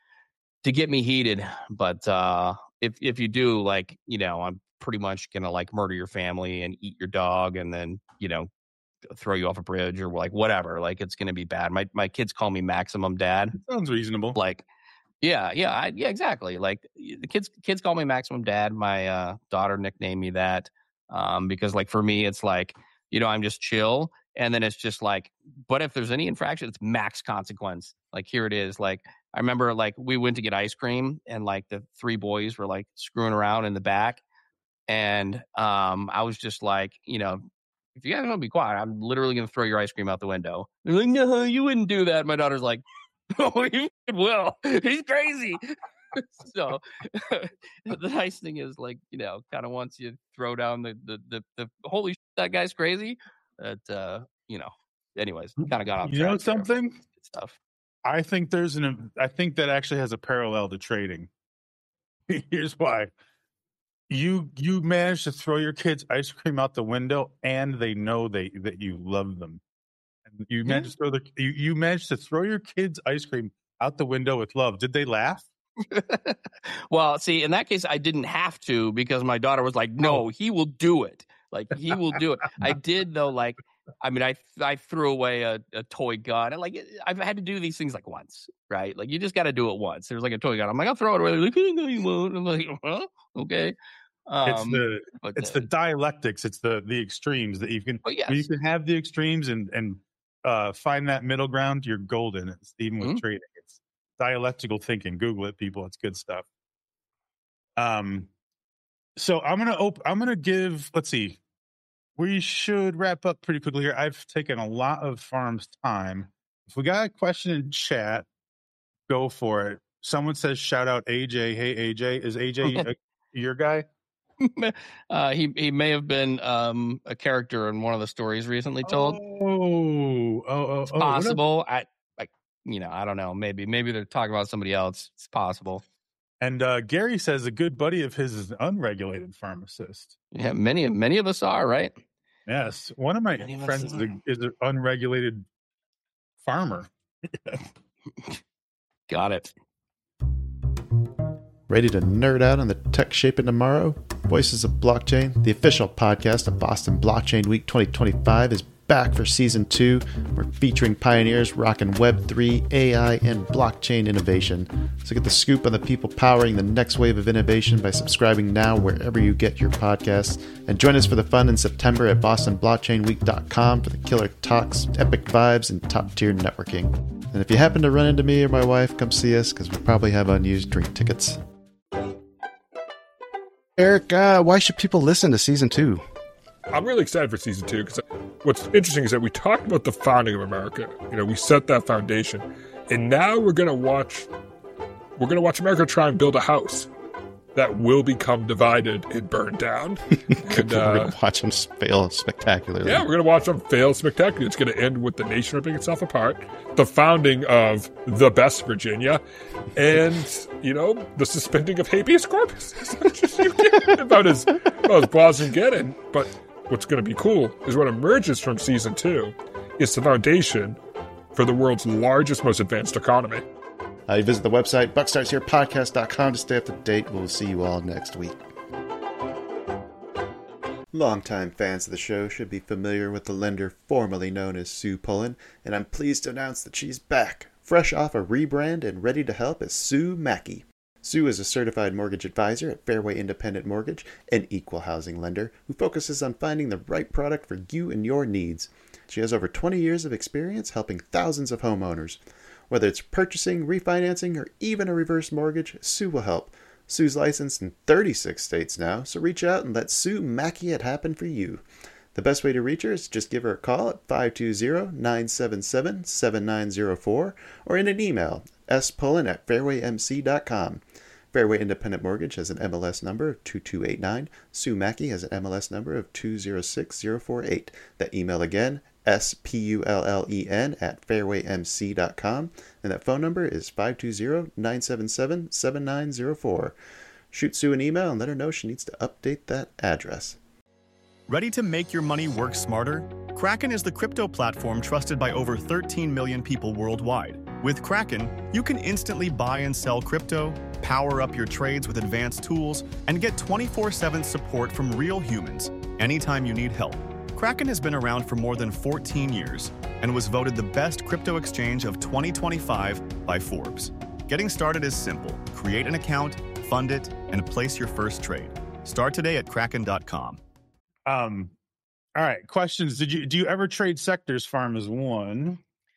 to get me heated. But uh, if if you do, like, you know, I'm pretty much going to like murder your family and eat your dog and then, you know, throw you off a bridge or like whatever. Like it's going to be bad. My my kids call me Maximum Dad. Sounds reasonable. Like, yeah, yeah, I, yeah, exactly. Like the kids kids call me Maximum Dad. My uh, daughter nicknamed me that um, because like for me, it's like, you know, I'm just chill. And then it's just like, but if there's any infraction, it's max consequence. Like here it is. Like I remember like we went to get ice cream and like the three boys were like screwing around in the back. And um, I was just like, you know, if you guys don't be quiet, I'm literally going to throw your ice cream out the window. They're like, no, you wouldn't do that. My daughter's like, oh, he will. He's crazy. So the nice thing is like, you know, kind of once you throw down the, the, the, the holy shit, that guy's crazy. That, uh, you know, anyways, kind of got off You know something? Stuff. I think there's an, I think that actually has a parallel to trading. Here's why. You you manage to throw your kids ice cream out the window, and they know they that you love them. And you managed yeah. to throw the you, you managed to throw your kids ice cream out the window with love. Did they laugh? Well, see, in that case, I didn't have to because my daughter was like, "No, he will do it. Like he will do it." I did though. Like, I mean, I I threw away a, a toy gun, and like I've had to do these things like once, right? Like you just got to do it once. There's like a toy gun. I'm like, I'll throw it away. They're like, no, you won't. I'm like, well, okay. Um, it's the but, it's the dialectics. It's the the extremes that you can oh, yes. you can have the extremes and and uh, find that middle ground. You're golden. It's even with mm-hmm. trading. It's dialectical thinking. Google it, people. It's good stuff. Um, so I'm gonna op- I'm gonna give. Let's see. We should wrap up pretty quickly here. I've taken a lot of Farm's time. If we got a question in chat, go for it. Someone says, "Shout out A J." Hey A J, is A J a, your guy? uh, he he may have been um, a character in one of the stories recently told. Oh, oh, oh, it's possible. Oh, I like you know I don't know. Maybe maybe they're talking about somebody else. It's possible. And uh, Gary says a good buddy of his is an unregulated pharmacist. Yeah, many many of us are, right? Yes, one of my many friends of is, a, is an unregulated farmer. Got it. Ready to nerd out on the tech shaping tomorrow? Voices of Blockchain, the official podcast of Boston Blockchain Week twenty twenty-five, is back for season two. We're featuring pioneers rocking Web three, A I, and blockchain innovation. So get the scoop on the people powering the next wave of innovation by subscribing now wherever you get your podcasts. And join us for the fun in September at boston blockchain week dot com for the killer talks, epic vibes, and top-tier networking. And if you happen to run into me or my wife, come see us because we probably have unused drink tickets. Eric, uh, why should people listen to season two? I'm really excited for season two because what's interesting is that we talked about the founding of America. You know, we set that foundation, and now we're gonna watch. We're gonna watch America try and build a house that will become divided and burned down. And, we're uh, gonna watch them fail spectacularly. yeah, we're gonna watch them fail spectacularly. It's gonna end with the nation ripping itself apart, the founding of the best Virginia, and you know the suspending of habeas corpus. You get about as about as boss and get it, but. What's going to be cool is what emerges from season two is the foundation for the world's largest, most advanced economy. Uh, you visit the website, buck starts here podcast dot com to stay up to date. We'll see you all next week. Longtime fans of the show should be familiar with the lender formerly known as Sue Pullen, and I'm pleased to announce that she's back, fresh off a rebrand and ready to help as Sue Mackey. Sue is a certified mortgage advisor at Fairway Independent Mortgage, an equal housing lender who focuses on finding the right product for you and your needs. She has over twenty years of experience helping thousands of homeowners. Whether it's purchasing, refinancing, or even a reverse mortgage, Sue will help. Sue's licensed in thirty-six states now, so reach out and let Sue Mackey it happen for you. The best way to reach her is to just give her a call at five two zero, nine seven seven, seven nine zero four or in an email, s pullen at fairway m c dot com. Fairway Independent Mortgage has an M L S number of two two eight nine. Sue Mackey has an M L S number of two zero six zero four eight. That email again, S P U L L E N at fairway m c dot com. And that phone number is five two zero, nine seven seven, seven nine zero four. Shoot Sue an email and let her know she needs to update that address. Ready to make your money work smarter? Kraken is the crypto platform trusted by over thirteen million people worldwide. With Kraken, you can instantly buy and sell crypto, power up your trades with advanced tools, and get twenty-four seven support from real humans anytime you need help. Kraken has been around for more than fourteen years and was voted the best crypto exchange of twenty twenty-five by Forbes. Getting started is simple. Create an account, fund it, and place your first trade. Start today at kraken dot com. Um, all right. Questions. Did you do you ever trade sectors? Farm is one.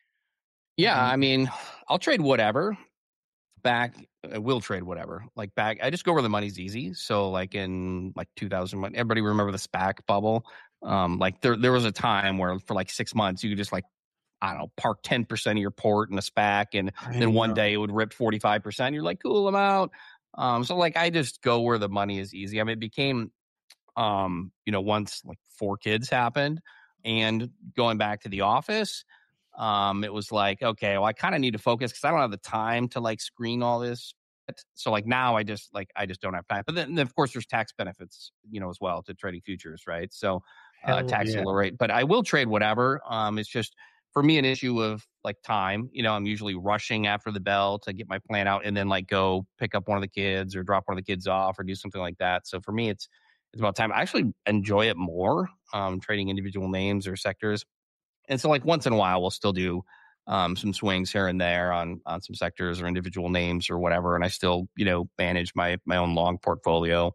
Yeah, Mhm. I mean, I'll trade whatever. Back, I will trade whatever. Like back, I just go where the money's easy. So, like in like two thousand, everybody remember the SPAC bubble? Um, like there, there was a time where for like six months you could just like, I don't know, park ten percent of your port in a SPAC, and I then one know. day it would rip forty-five percent. You're like, cool, I'm out. Um, so like I just go where the money is easy. I mean, it became, um, you know, once like four kids happened, and going back to the office. Um, it was like, okay, well, I kind of need to focus because I don't have the time to like screen all this. So like now I just like, I just don't have time. But then, then of course there's tax benefits, you know, as well to trading futures. Right. So uh, Hell tax yeah. rate, but I will trade whatever. Um, it's just for me, an issue of like time, you know, I'm usually rushing after the bell to get my plan out and then like go pick up one of the kids or drop one of the kids off or do something like that. So for me, it's, it's about time. I actually enjoy it more, um, trading individual names or sectors. And so like once in a while, we'll still do um, some swings here and there on, on some sectors or individual names or whatever. And I still, you know, manage my, my own long portfolio.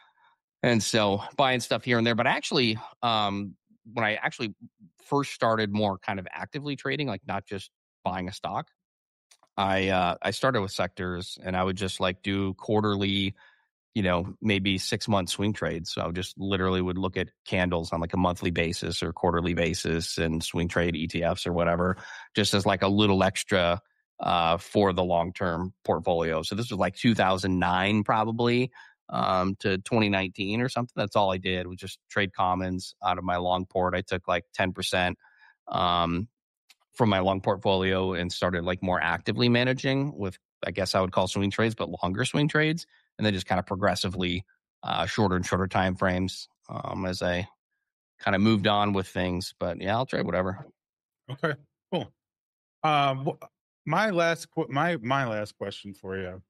And so buying stuff here and there. But actually, um, when I actually first started more kind of actively trading, like not just buying a stock, I uh, I started with sectors, and I would just like do quarterly, you know, maybe six month swing trades. So I would just literally would look at candles on like a monthly basis or quarterly basis and swing trade E T Fs or whatever, just as like a little extra uh, for the long term portfolio. So this was like two thousand nine probably um, to twenty nineteen or something. That's all I did was just trade commons out of my long port. I took like ten percent um, from my long portfolio and started like more actively managing with, I guess I would call swing trades, but longer swing trades. And then just kind of progressively uh, shorter and shorter time frames um, as I kind of moved on with things. But yeah, I'll trade whatever. Okay, cool. Um, my last qu- my my last question for you.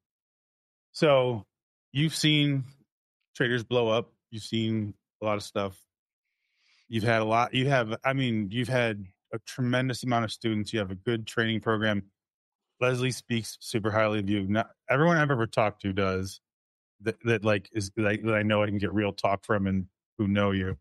So you've seen traders blow up. You've seen a lot of stuff. You've had a lot. You have, I mean, you've had a tremendous amount of students. You have a good training program. Leslie speaks super highly of you. Not everyone I've ever talked to does. That, that like is like that I know I can get real talk from and who know you.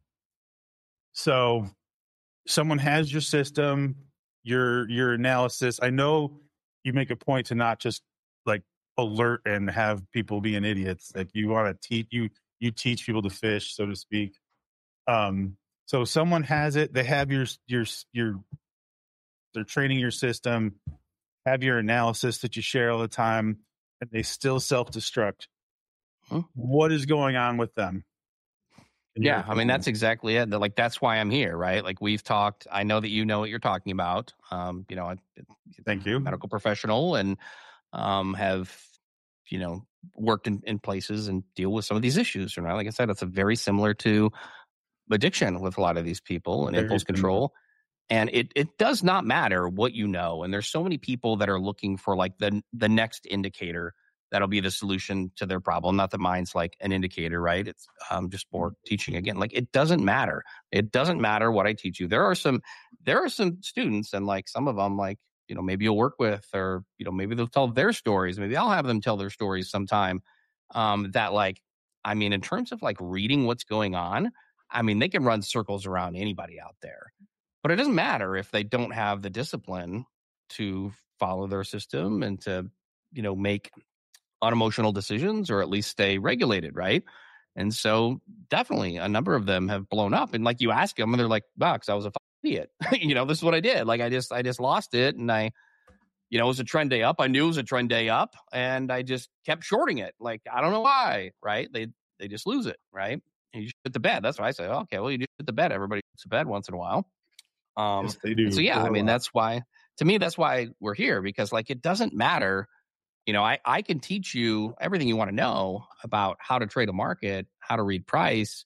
So someone has your system, your your analysis. I know you make a point to not just like alert and have people being idiots. Like you want to teach you you teach people to fish, so to speak. Um, so someone has it. They have your your your. They're training your system. Have your analysis that you share all the time, and they still self destruct. Huh? What is going on with them? Yeah, I mean, that's exactly it. Like, that's why I'm here, right? Like, we've talked. I know that you know what you're talking about. Um, you know, I, Thank you. Medical professional, and um, have, you know, worked in, in places and deal with some of these issues. Right? Like I said, it's a very similar to addiction with a lot of these people and Very impulse similar. control. And it it does not matter what you know. And there's so many people that are looking for like the the next indicator that'll be the solution to their problem. Not that mine's like an indicator, right? It's um, just more teaching again. Like it doesn't matter. It doesn't matter what I teach you. There are some there are some students, and like some of them, like, you know, maybe you'll work with, or, you know, maybe they'll tell their stories. Maybe I'll have them tell their stories sometime. Um, that like, I mean, in terms of like reading what's going on, I mean, they can run circles around anybody out there. But it doesn't matter if they don't have the discipline to follow their system and to, you know, make unemotional decisions, or at least stay regulated, right? And so definitely a number of them have blown up. And like you ask them and they're like, wow, because I was a idiot. you know, this is what I did. Like I just I just lost it. And I, you know, it was a trend day up. I knew it was a trend day up, and I just kept shorting it. Like, I don't know why, right? They they just lose it, right? And you just hit the bed. That's why I say, okay, well, you just hit the bed. Everybody hits the bed once in a while. Um, Yes, they do. and so, yeah, I mean, that's why, to me, that's why we're here, because like, it doesn't matter. You know, I, I can teach you everything you want to know about how to trade a market, how to read price.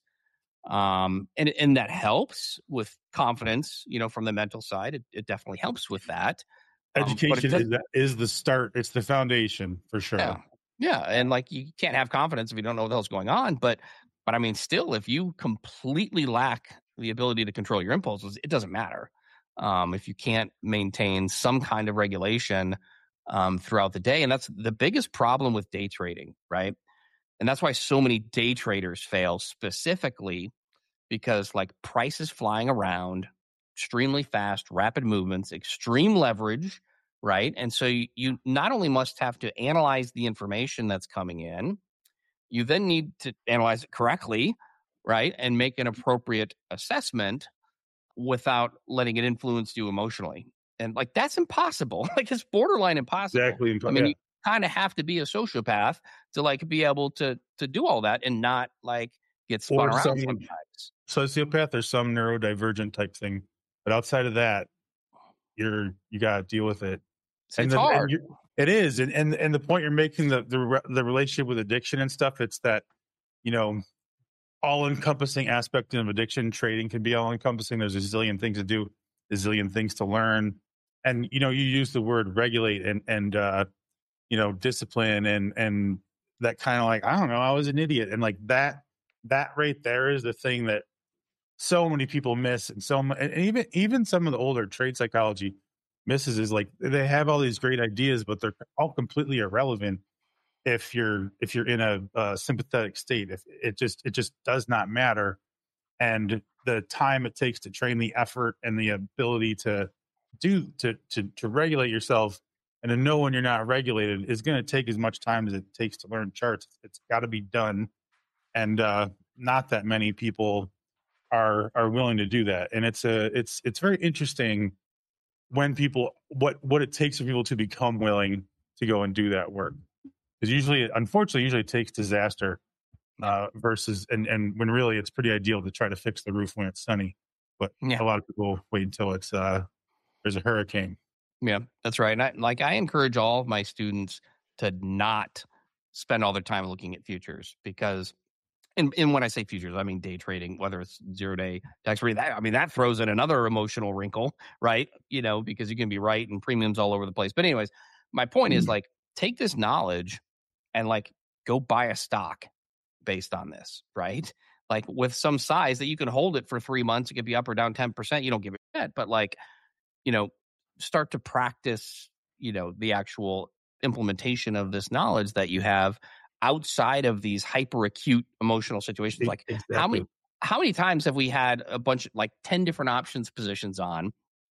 Um, and, and that helps with confidence, you know, from the mental side. It, it definitely helps with that. Um, Education is, that, is the start. It's the foundation for sure. Yeah. Yeah. And like, you can't have confidence if you don't know what the hell's going on. But, but I mean, still, if you completely lack the ability to control your impulses, it doesn't matter. Um, if you can't maintain some kind of regulation um, throughout the day. And that's the biggest problem with day trading, right? And that's why so many day traders fail, specifically because like prices flying around, extremely fast, rapid movements, extreme leverage, right? And so you, you not only must have to analyze the information that's coming in, you then need to analyze it correctly, right? And make an appropriate assessment without letting it influence you emotionally. And like, that's impossible. Like, it's borderline impossible. Exactly. I mean, yeah. you kind of have to be a sociopath to like be able to to do all that and not like get spun Or around someone- sometimes. Sociopath or some neurodivergent type thing. But outside of that, you're you got to deal with it. It's, and it's the, hard. And it is, and, and and the point you're making, the the the relationship with addiction and stuff. It's that, you know, all encompassing aspect of addiction. Trading can be all encompassing. There's a zillion things to do, a zillion things to learn, and you know, you use the word regulate and and uh, you know, discipline and and that kind of like, I don't know, I was an idiot, and like that that right there is the thing that so many people miss, and so and even even some of the older trade psychology misses is like they have all these great ideas, but they're all completely irrelevant if you're if you're in a, a sympathetic state. If it just it just does not matter, and the time it takes to train, the effort and the ability to do to to to regulate yourself and to know when you're not regulated is going to take as much time as it takes to learn charts. It's got to be done, and uh, not that many people are are willing to do that. And it's a it's it's very interesting when people what what it takes for people to become willing to go and do that work, because usually, unfortunately, usually it takes disaster uh, versus and and when really it's pretty ideal to try to fix the roof when it's sunny. But Yeah. a lot of people wait until it's uh, there's a hurricane. Yeah, that's right. And I, like, I encourage all of my students to not spend all their time looking at futures, because And, and when I say futures, I mean day trading, whether it's zero day tax free. That I mean that throws in another emotional wrinkle, right? You know, because you can be right and premiums all over the place. But anyways, my point is like take this knowledge and like go buy a stock based on this, right? Like with some size that you can hold it for three months, it could be up or down ten percent. You don't give a shit, but like, you know, start to practice, you know, the actual implementation of this knowledge that you have outside of these hyper acute emotional situations. Like Exactly. how many how many times have we had a bunch of like ten different options positions on,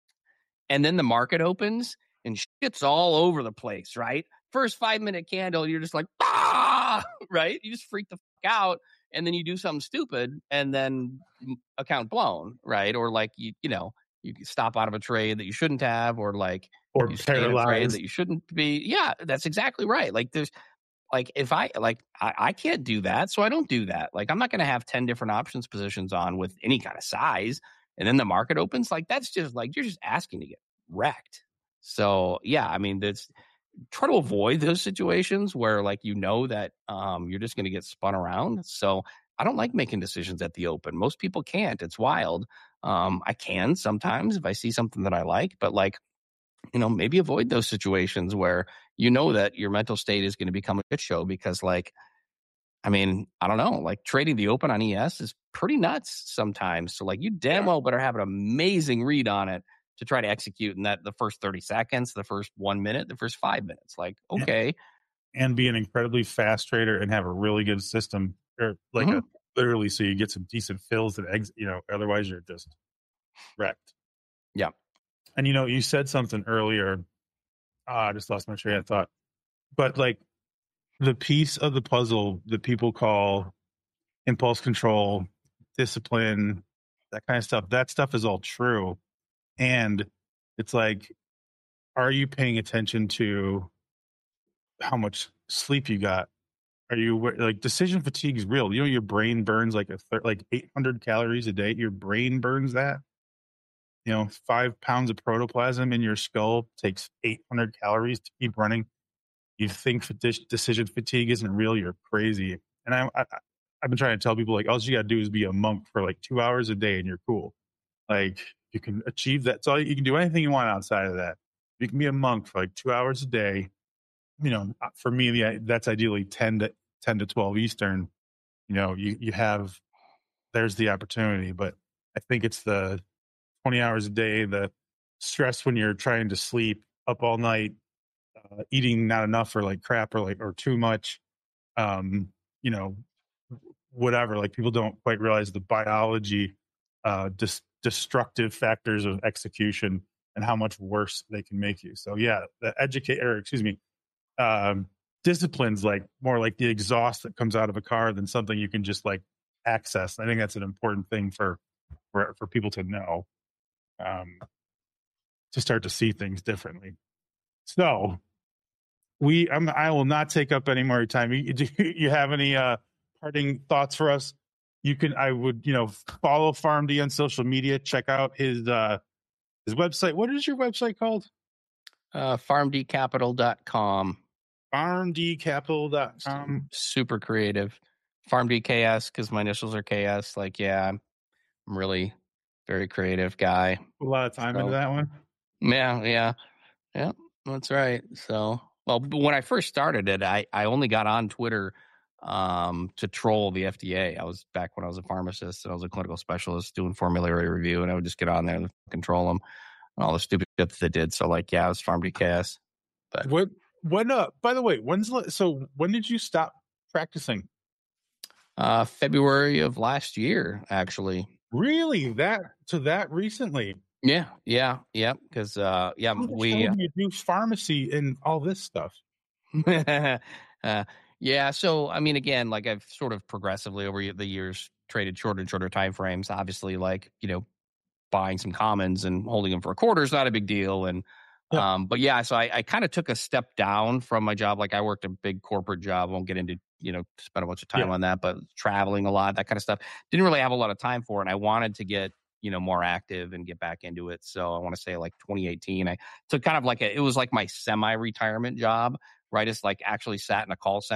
and then the market opens and shit's all over the place, right? First five minute candle, you're just like, ah, right? You just freak the fuck out, and then you do something stupid, and then account blown, right? Or like you, you know, you stop out of a trade that you shouldn't have, or like Or you stay in a trade paralyzed. that you shouldn't be. Yeah, that's exactly right. Like there's like if I like I, I can't do that, so I don't do that. Like I'm not going to have ten different options positions on with any kind of size, and then the market opens. Like that's just like you're just asking to get wrecked. So yeah, I mean that's try to avoid those situations where like you know that um, you're just going to get spun around. So I don't like making decisions at the open. Most people can't. It's wild. Um, I can sometimes if I see something that I like, but like you know, maybe avoid those situations where you know that your mental state is going to become a shit show because, like, I mean, I don't know, like trading the open on E S is pretty nuts sometimes. So, like, you damn well better have an amazing read on it to try to execute in that the first thirty seconds, the first one minute, the first five minutes. Like, okay. And be an incredibly fast trader and have a really good system, or like Mhm. a literally, so you get some decent fills that exit. You know, otherwise you're just wrecked. Yeah. And you know, you said something earlier. Ah, I just lost my train of thought. But like the piece of the puzzle that people call impulse control, discipline, that kind of stuff, that stuff is all true. And it's like, are you paying attention to how much sleep you got? Are you like decision fatigue is real? You know, your brain burns like a thir- like eight hundred calories a day. Your brain burns that. You know, five pounds of protoplasm in your skull takes eight hundred calories to keep running. You think decision fatigue isn't real? You're crazy. And I, I, I've been trying to tell people like, all you got to do is be a monk for like two hours a day, and you're cool. Like you can achieve that. So you can do anything you want outside of that. You can be a monk for like two hours a day. You know, for me, the, that's ideally ten to twelve Eastern. You know, you you have there's the opportunity, but I think it's the twenty hours a day, the stress when you're trying to sleep, up all night, uh, eating not enough or like crap or like or too much, um, you know, whatever. Like people don't quite realize the biology, uh, dis- destructive factors of execution and how much worse they can make you. So yeah, the educate or excuse me, um, discipline's like more like the exhaust that comes out of a car than something you can just like access. I think that's an important thing for for, for people to know. Um, to start to see things differently. So we, I'm, I will not take up any more time. You, do you have any uh, parting thoughts for us? You can, I would, you know, follow FarmD on social media. Check out his uh, his website. What is your website called? Uh, farm d capital dot com. farm d capital dot com. Super creative. FarmDKS because my initials are K S. Like, yeah, I'm, I'm really very creative guy. A lot of time So, into that one. Yeah, yeah, yeah. That's right. So, well, when I first started it, I, I only got on Twitter um, to troll the F D A. I was back when I was a pharmacist and I was a clinical specialist doing formulary review, and I would just get on there and control them and all the stupid shit that they did. So, like, yeah, I was FarmDKS. But what? When? Uh, by the way, when's so? When did you stop practicing? Uh, February of last year, actually. Really? That to that recently? Yeah, yeah, yeah. Because uh, yeah, How the we hell do you do pharmacy and all this stuff. uh, yeah. So I mean, again, like I've sort of progressively over the years traded shorter and shorter time frames. Obviously, like you know, buying some commons and holding them for a quarter is not a big deal. And Yeah. um, but yeah, so I, I kind of took a step down from my job. Like I worked a big corporate job. Won't get into you know spend a bunch of time Yeah. on that, but traveling a lot, that kind of stuff. Didn't really have a lot of time for it. And I wanted to get you know more active and get back into it. So I want to say like twenty eighteen, I took kind of like a, it was like my semi-retirement job, right? It's like actually sat in a call center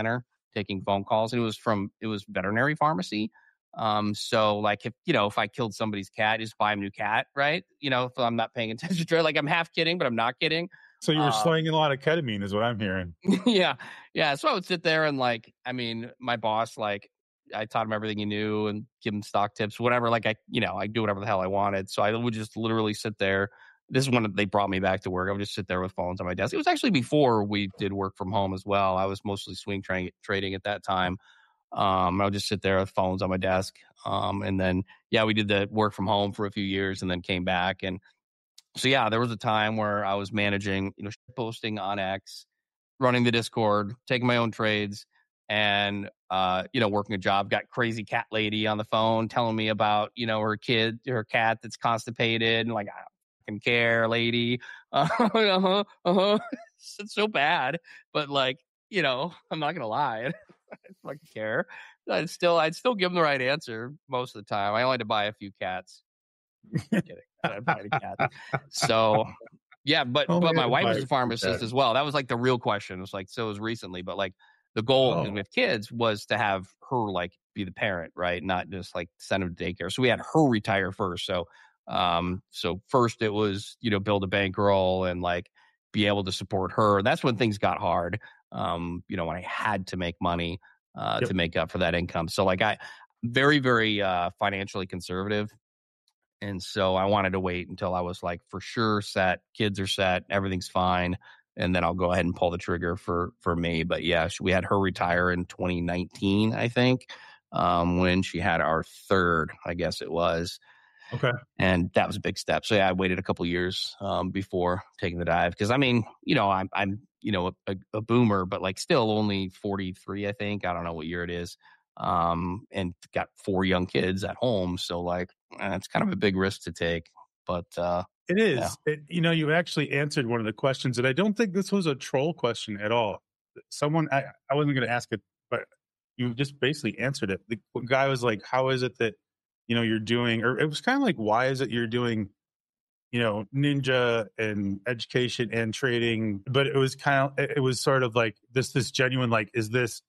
taking phone calls, and it was from it was veterinary pharmacy. Um, so like if you know if I killed somebody's cat, just buy him a new cat, right? You know, if I'm not paying attention to it, like I'm half kidding, but I'm not kidding. So you were Uh, slinging a lot of ketamine, is what I'm hearing. yeah, yeah. So I would sit there and like, I mean, my boss, like, I taught him everything he knew and give him stock tips, whatever. Like I, you know, I do whatever the hell I wanted. So I would just literally sit there. This is when they brought me back to work. I would just sit there with phones on my desk. It was actually before we did work from home as well. I was mostly swing tra- trading at that time. Um, I would just sit there with phones on my desk. Um, and then, yeah, we did the work from home for a few years and then came back. And so, yeah, there was a time where I was managing, you know, posting on X, running the Discord, taking my own trades, and, uh, you know, working a job. Got crazy cat lady on the phone telling me about, you know, her kid, her cat that's constipated. And like, I don't fucking care, lady. Uh huh. Uh huh. It's so bad. But like, you know, I'm not going to lie. I fucking care. I'd still, I'd still give them the right answer most of the time. I only had to buy a few cats. I'm kidding. I bought a cat. So, yeah, but Oh, but yeah, my wife buy was a a few pharmacist cats. as well. That was like the real question. It was like, so it was recently, but like the goal Oh. with kids was to have her like be the parent, right? Not just like send them to daycare. So we had her retire first. So, um, so first it was, you know, build a bankroll and like be able to support her. That's when things got hard. Um, you know, when I had to make money uh, Yep. to make up for that income. So like I very, very uh, financially conservative. And so I wanted to wait until I was like for sure set, kids are set, everything's fine. And then I'll go ahead and pull the trigger for, for me. But yeah, we had her retire in twenty nineteen, I think, um, when she had our third, I guess it was. Okay. And that was a big step. So yeah, I waited a couple years um, before taking the dive. Cause I mean, you know, I'm, I'm, you know, a, a boomer, but like still only forty-three, I think. I don't know what year it is. Um, and got four young kids at home. So like, eh, it's kind of a big risk to take, but, uh, It is. yeah. It, you know, you actually answered one of the questions, and I don't think this was a troll question at all. Someone, I, I wasn't going to ask it, but you just basically answered it. The guy was like, "How is it that, you know, you're doing?" Or it was kind of like, "Why is it you're doing, you know, ninja and education and trading?" But it was kind of, it was sort of like this, this genuine, like, is this,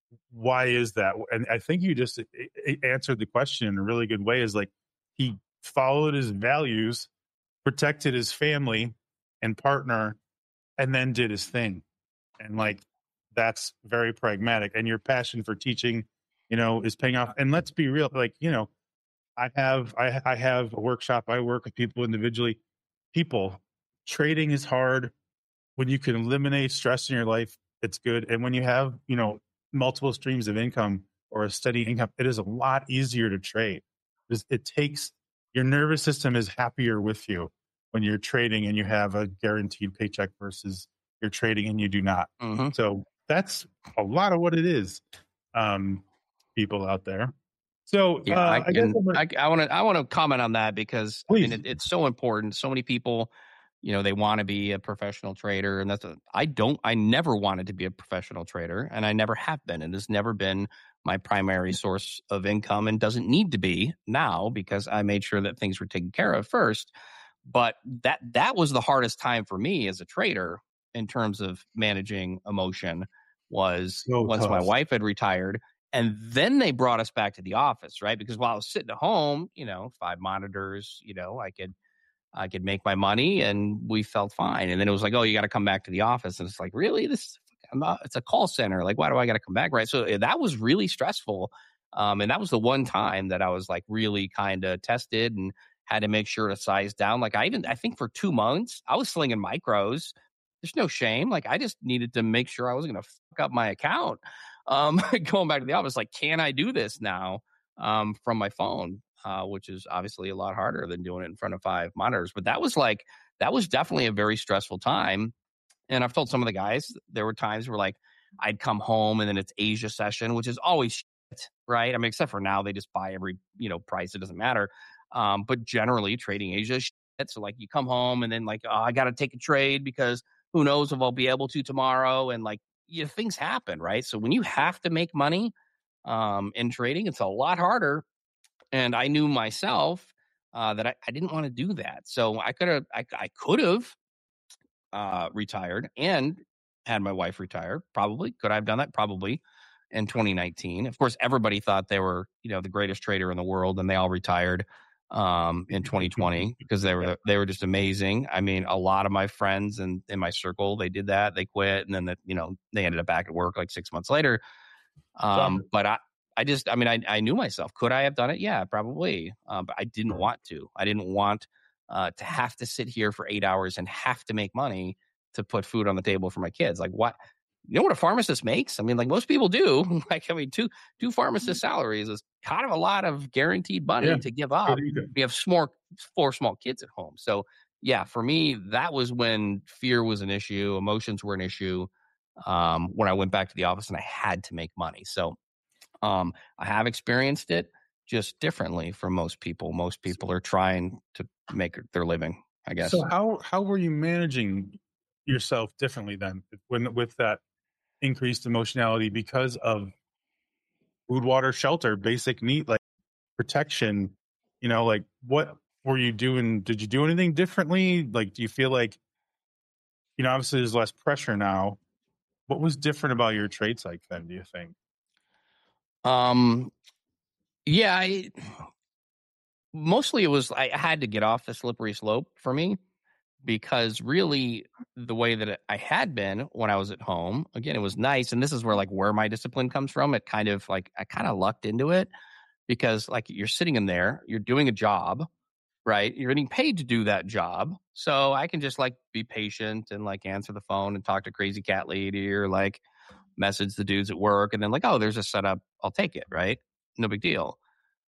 why is that? And I think you just answered the question in a really good way. Is like he followed his values, protected his family and partner, and then did his thing. And like, that's very pragmatic. And your passion for teaching, you know, is paying off. And let's be real, like, you know, I have, I, I have a workshop. I work with people individually. People, trading is hard. When you can eliminate stress in your life, it's good. And when you have, you know, multiple streams of income or a steady income, it is a lot easier to trade. It, it takes, your nervous system is happier with you when you're trading and you have a guaranteed paycheck versus you're trading and you do not. Mm-hmm. So that's a lot of what it is, um, people out there. So Yeah, uh, I I guess can. I'm gonna- I, I want to. I want to comment on that because I mean Please. it, it's so important. So many people, you know, they want to be a professional trader, and that's. A, I don't. I never wanted to be a professional trader, and I never have been. It has never been my primary source of income, and doesn't need to be now because I made sure that things were taken care of first. But that that was the hardest time for me as a trader in terms of managing emotion. Was So once my tough. wife had retired. And then they brought us back to the office, right? Because while I was sitting at home, you know, five monitors, you know, I could, I could make my money, and we felt fine. And then it was like, oh, you got to come back to the office, and it's like, really, this, I'm not, it's a call center. Like, why do I got to come back, right? So that was really stressful, um, and that was the one time that I was like really kind of tested and had to make sure to size down. Like I even, I think for two months, I was slinging micros. There's no shame. Like I just needed to make sure I wasn't going to fuck up my account. Um, going back to the office, like, can I do this now um, from my phone? Uh, which is obviously a lot harder than doing it in front of five monitors. But that was like, that was definitely a very stressful time. And I've told some of the guys, there were times where like I'd come home and then it's Asia session, which is always shit, right? I mean, except for now, they just buy every, you know, price. It doesn't matter. Um, but generally trading Asia is shit. So like you come home and then like, oh, I got to take a trade because who knows if I'll be able to tomorrow. And like, you know, things happen, right? So when you have to make money um, in trading, it's a lot harder. And I knew myself uh, that I, I didn't want to do that. So I could have, I, I could have uh, retired and had my wife retire. Probably could I have done that? Probably. in twenty nineteen. Of course, everybody thought they were, you know, the greatest trader in the world, and they all retired um, in twenty twenty because they were they were just amazing. I mean, a lot of my friends and in, in my circle, they did that. They quit, and then the, you know, they ended up back at work like six months later. Um, but I, I just, I mean, I, I knew myself. Could I have done it? Yeah, probably. Um, but I didn't want to. I didn't want uh, to have to sit here for eight hours and have to make money to put food on the table for my kids. Like, what? You know what a pharmacist makes? I mean, like most people do. Like, I mean, two two pharmacist salaries is kind of a lot of guaranteed money Yeah. to give up. We have small, four small kids at home. So, yeah, for me, that was when fear was an issue, emotions were an issue. Um, when I went back to the office and I had to make money. So um, I have experienced it just differently from most people. Most people are trying to make their living, I guess. So how how were you managing yourself differently then when with that increased emotionality because of food, water, shelter, basic need, like protection? You know, like what were you doing? Did you do anything differently? Like, do you feel like, you know, obviously there's less pressure now. What was different about your trade psych then, do you think? Um, yeah, I, mostly it was, I had to get off the slippery slope for me because really the way that it, I had been when I was at home, again, it was nice. And this is where like where my discipline comes from. It kind of like, I kind of lucked into it because like you're sitting in there, you're doing a job, right? You're getting paid to do that job. So I can just like be patient and like answer the phone and talk to crazy cat lady or like message the dudes at work. And then like, oh, there's a setup. I'll take it. Right. No big deal.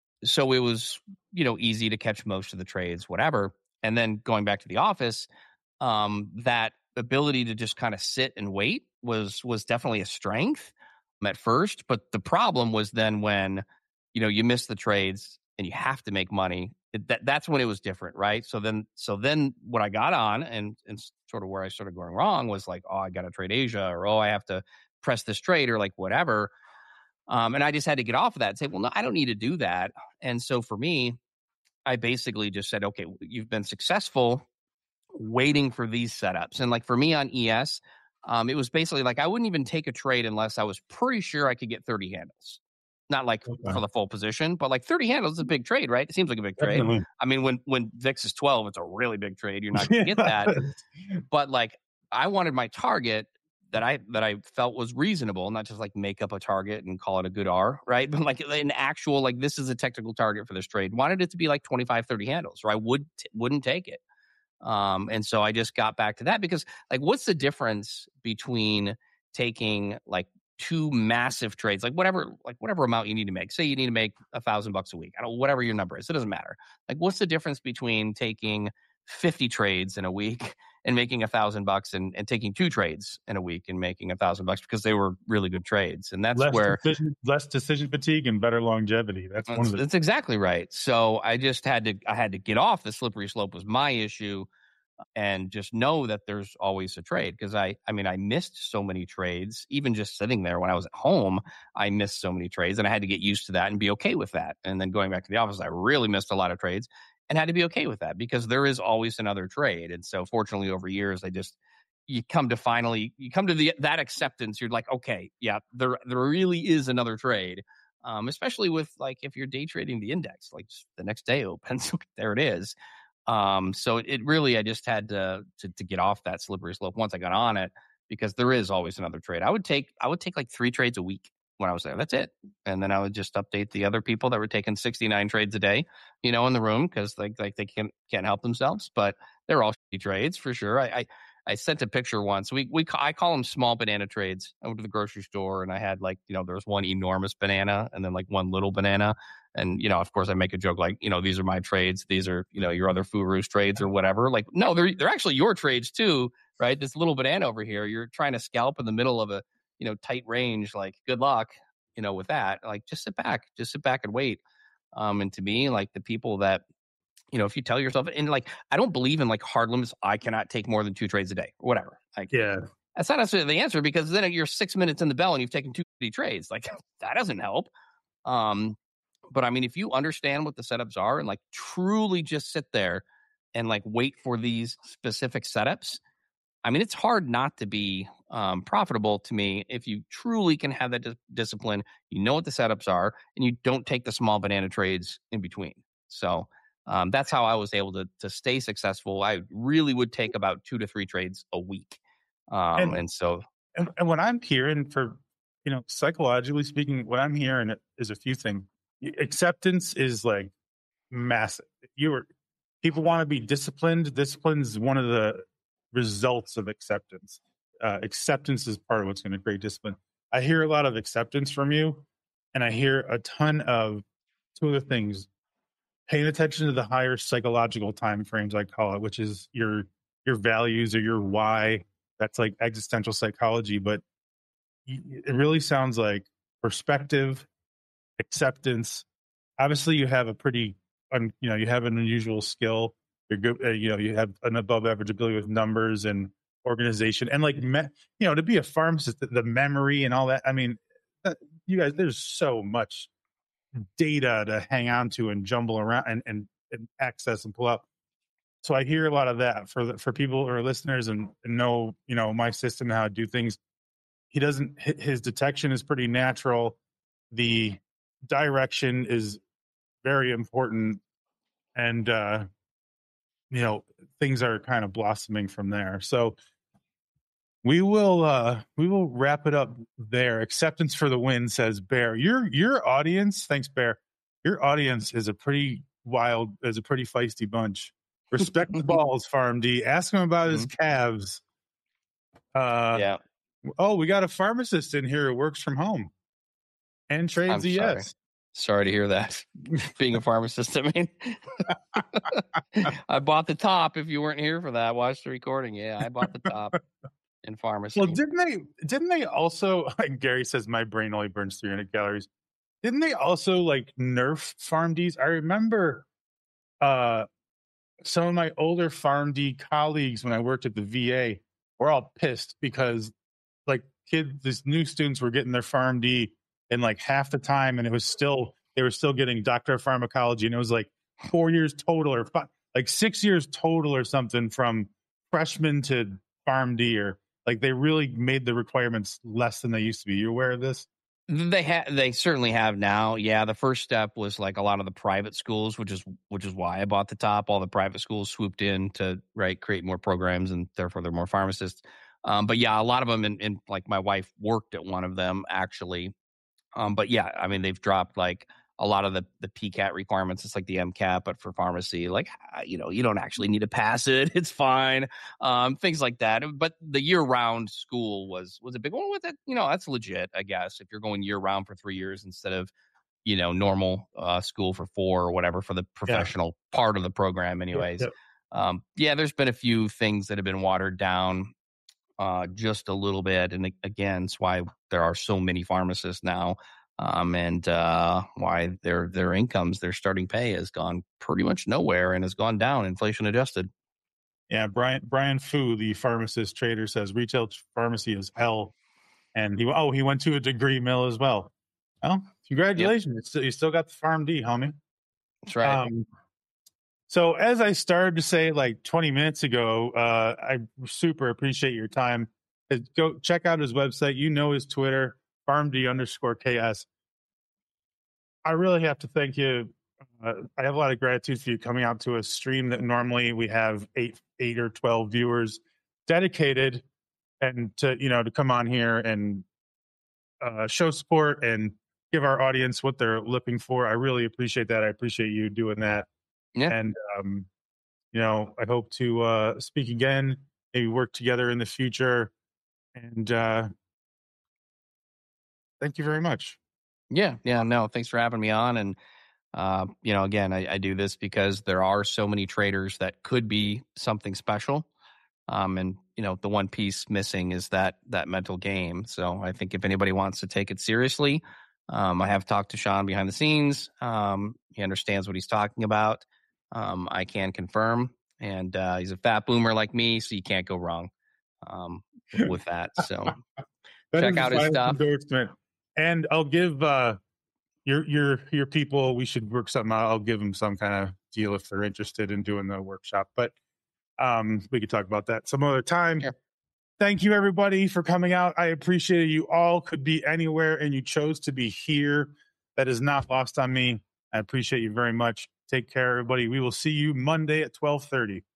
So it was, you know, easy to catch most of the trades, whatever. And then going back to the office, um, that ability to just kind of sit and wait was, was definitely a strength at first. But the problem was then when, you know, you miss the trades and you have to make money. It, that that's when it was different, right? So then, so then what I got on and and sort of where I started going wrong was like, oh, I got to trade Asia, or oh, I have to press this trade, or like whatever. Um, and I just had to get off of that and say, well, no, I don't need to do that. And so for me, I basically just said, okay, you've been successful waiting for these setups. And like for me on E S, um, it was basically like I wouldn't even take a trade unless I was pretty sure I could get thirty handles. Not like okay. for the full position, but like thirty handles is a big trade, right? It seems like a big trade. Definitely. I mean, when when V I X is twelve, it's a really big trade. You're not going to get that. But like, I wanted my target that I that I felt was reasonable, not just like make up a target and call it a good R, right? But like an actual, like this is a technical target for this trade. Wanted it to be like twenty-five, thirty handles, or I would t- wouldn't take it. Um, and so I just got back to that because like, what's the difference between taking like two massive trades, like whatever, like whatever amount you need to make. Say you need to make a thousand bucks a week. I don't, whatever your number is, it doesn't matter. Like, what's the difference between taking fifty trades in a week and making a thousand bucks, and and taking two trades in a week and making a thousand bucks because they were really good trades? And that's less where decision, less decision fatigue and better longevity. That's, that's one of the. That's exactly right. So I just had to, I had to get off the slippery slope was my issue. And just know that there's always a trade because I, I mean, I missed so many trades, even just sitting there when I was at home, I missed so many trades and I had to get used to that and be okay with that. And then going back to the office, I really missed a lot of trades and had to be okay with that because there is always another trade. And so fortunately over years, I just, you come to finally, you come to the, that acceptance. You're like, okay, yeah, there, there really is another trade. Um, especially with like, if you're day trading the index, like the next day opens, there it is. Um, so it really, I just had to, to to get off that slippery slope once I got on it because there is always another trade. I would take, I would take like three trades a week when I was there. That's it. And then I would just update the other people that were taking sixty-nine trades a day, you know, in the room because like like they can't can't help themselves. But they're all shitty trades for sure. I, I I sent a picture once. We we I call them small banana trades. I went to the grocery store and I had like, you know, there was one enormous banana and then like one little banana. And, you know, of course I make a joke like, you know, these are my trades. These are, you know, your other Furu's trades or whatever. Like, no, they're, they're actually your trades too, right? This little banana over here, you're trying to scalp in the middle of a, you know, tight range. Like, good luck, you know, with that. Like, just sit back, just sit back and wait. Um, and to me, like the people that, you know, if you tell yourself, and like, I don't believe in like hard limits. I cannot take more than two trades a day or whatever. Like, yeah, that's not necessarily the answer because then you're six minutes in the bell and you've taken two trades. Like, that doesn't help. Um, But I mean, if you understand what the setups are and like truly just sit there and like wait for these specific setups, I mean, it's hard not to be um, profitable to me if you truly can have that dis- discipline. You know what the setups are, and you don't take the small banana trades in between. So um, that's how I was able to to stay successful. I really would take about two to three trades a week, um, And, and so and and what I'm hearing, for you know, psychologically speaking, what I'm hearing is a few things. Acceptance is like massive. You were people want to be disciplined. Discipline is one of the results of acceptance. Uh, acceptance is part of what's going to create discipline. I hear a lot of acceptance from you, and I hear a ton of two other things. Paying attention to the higher psychological time frames, I call it, which is your your values or your why. That's like existential psychology, but it really sounds like perspective, acceptance. Obviously, you have a pretty, un, you know, you have an unusual skill. You're good, uh, you know, you have an above average ability with numbers and organization, and like, me, you know, to be a pharmacist, the, the memory and all that. I mean, that, you guys, there's so much data to hang on to and jumble around and, and, and access and pull up. So I hear a lot of that for the, for people or listeners and, and know, you know, my system, how to do things. He doesn't, his detection is pretty natural. The direction is very important. And, uh, you know, things are kind of blossoming from there. So we will, uh, we will wrap it up there. Acceptance for the win, says Bear. Your, your audience, thanks, Bear. Your audience is a pretty wild, is a pretty feisty bunch. Respect the balls, Farm D. Ask him about his calves. Uh, yeah. Oh, we got a pharmacist in here who works from home and trades I'm E S. sorry. Sorry to hear that. Being a pharmacist, I mean, I bought the top. If you weren't here for that, watch the recording. Yeah, I bought the top in pharmacy. Well, didn't they? Didn't they also? Like Gary says, my brain only burns three hundred calories. Didn't they also like nerf PharmDs? I remember uh, some of my older PharmD colleagues when I worked at the V A were all pissed because like kids, these new students were getting their PharmD in like half the time, and it was still they were still getting doctor of pharmacology, and it was like four years total or five, like six years total or something from freshman to PharmD, or like they really made the requirements less than they used to be. You aware of this? They have, they certainly have now. Yeah, the first step was like a lot of the private schools, which is which is why I bought the top. All the private schools swooped in to right create more programs, and therefore they're more pharmacists. Um, but yeah, a lot of them, and in, in, like my wife worked at one of them actually. Um, but yeah, I mean they've dropped like a lot of the the P CAT requirements. It's like the M CAT, but for pharmacy, like you know you don't actually need to pass it. It's fine. Um, things like that. But the year round school was was a big one with it. You know that's legit, I guess, if you're going year round for three years instead of you know normal uh, school for four or whatever for the professional yeah. part of the program. Anyways, yeah, yeah. Um, yeah, there's been a few things that have been watered down. Uh, just a little bit. And again, it's why there are so many pharmacists now, um, and uh, why their their incomes, their starting pay has gone pretty much nowhere and has gone down, inflation adjusted. Yeah, Brian Brian Fu, the pharmacist trader, says retail pharmacy is hell. And he oh, he went to a degree mill as well. Well, congratulations. Yep. Still, you still got the PharmD, homie. That's right. Um, So as I started to say like twenty minutes ago, uh, I super appreciate your time. Go check out his website. You know his Twitter, PharmD underscore KS. I really have to thank you. Uh, I have a lot of gratitude for you coming out to a stream that normally we have eight, eight or twelve viewers dedicated, and to you know to come on here and uh, show support and give our audience what they're looking for. I really appreciate that. I appreciate you doing that. Yeah. And, um, you know, I hope to uh, speak again, maybe work together in the future. And uh, thank you very much. Yeah. Yeah. No, thanks for having me on. And, uh, you know, again, I, I do this because there are so many traders that could be something special. Um, and, you know, the one piece missing is that that mental game. So I think if anybody wants to take it seriously, um, I have talked to Sean behind the scenes. Um, he understands what he's talking about. Um, I can confirm, and uh, he's a fat boomer like me, so you can't go wrong um, with that. So that check out his stuff. Endorsement. And I'll give uh, your your your people. We should work something out. I'll give them some kind of deal if they're interested in doing the workshop. But um, we could talk about that some other time. Sure. Thank you, everybody, for coming out. I appreciate it. You all could be anywhere, and you chose to be here. That is not lost on me. I appreciate you very much. Take care, everybody. We will see you Monday at twelve thirty.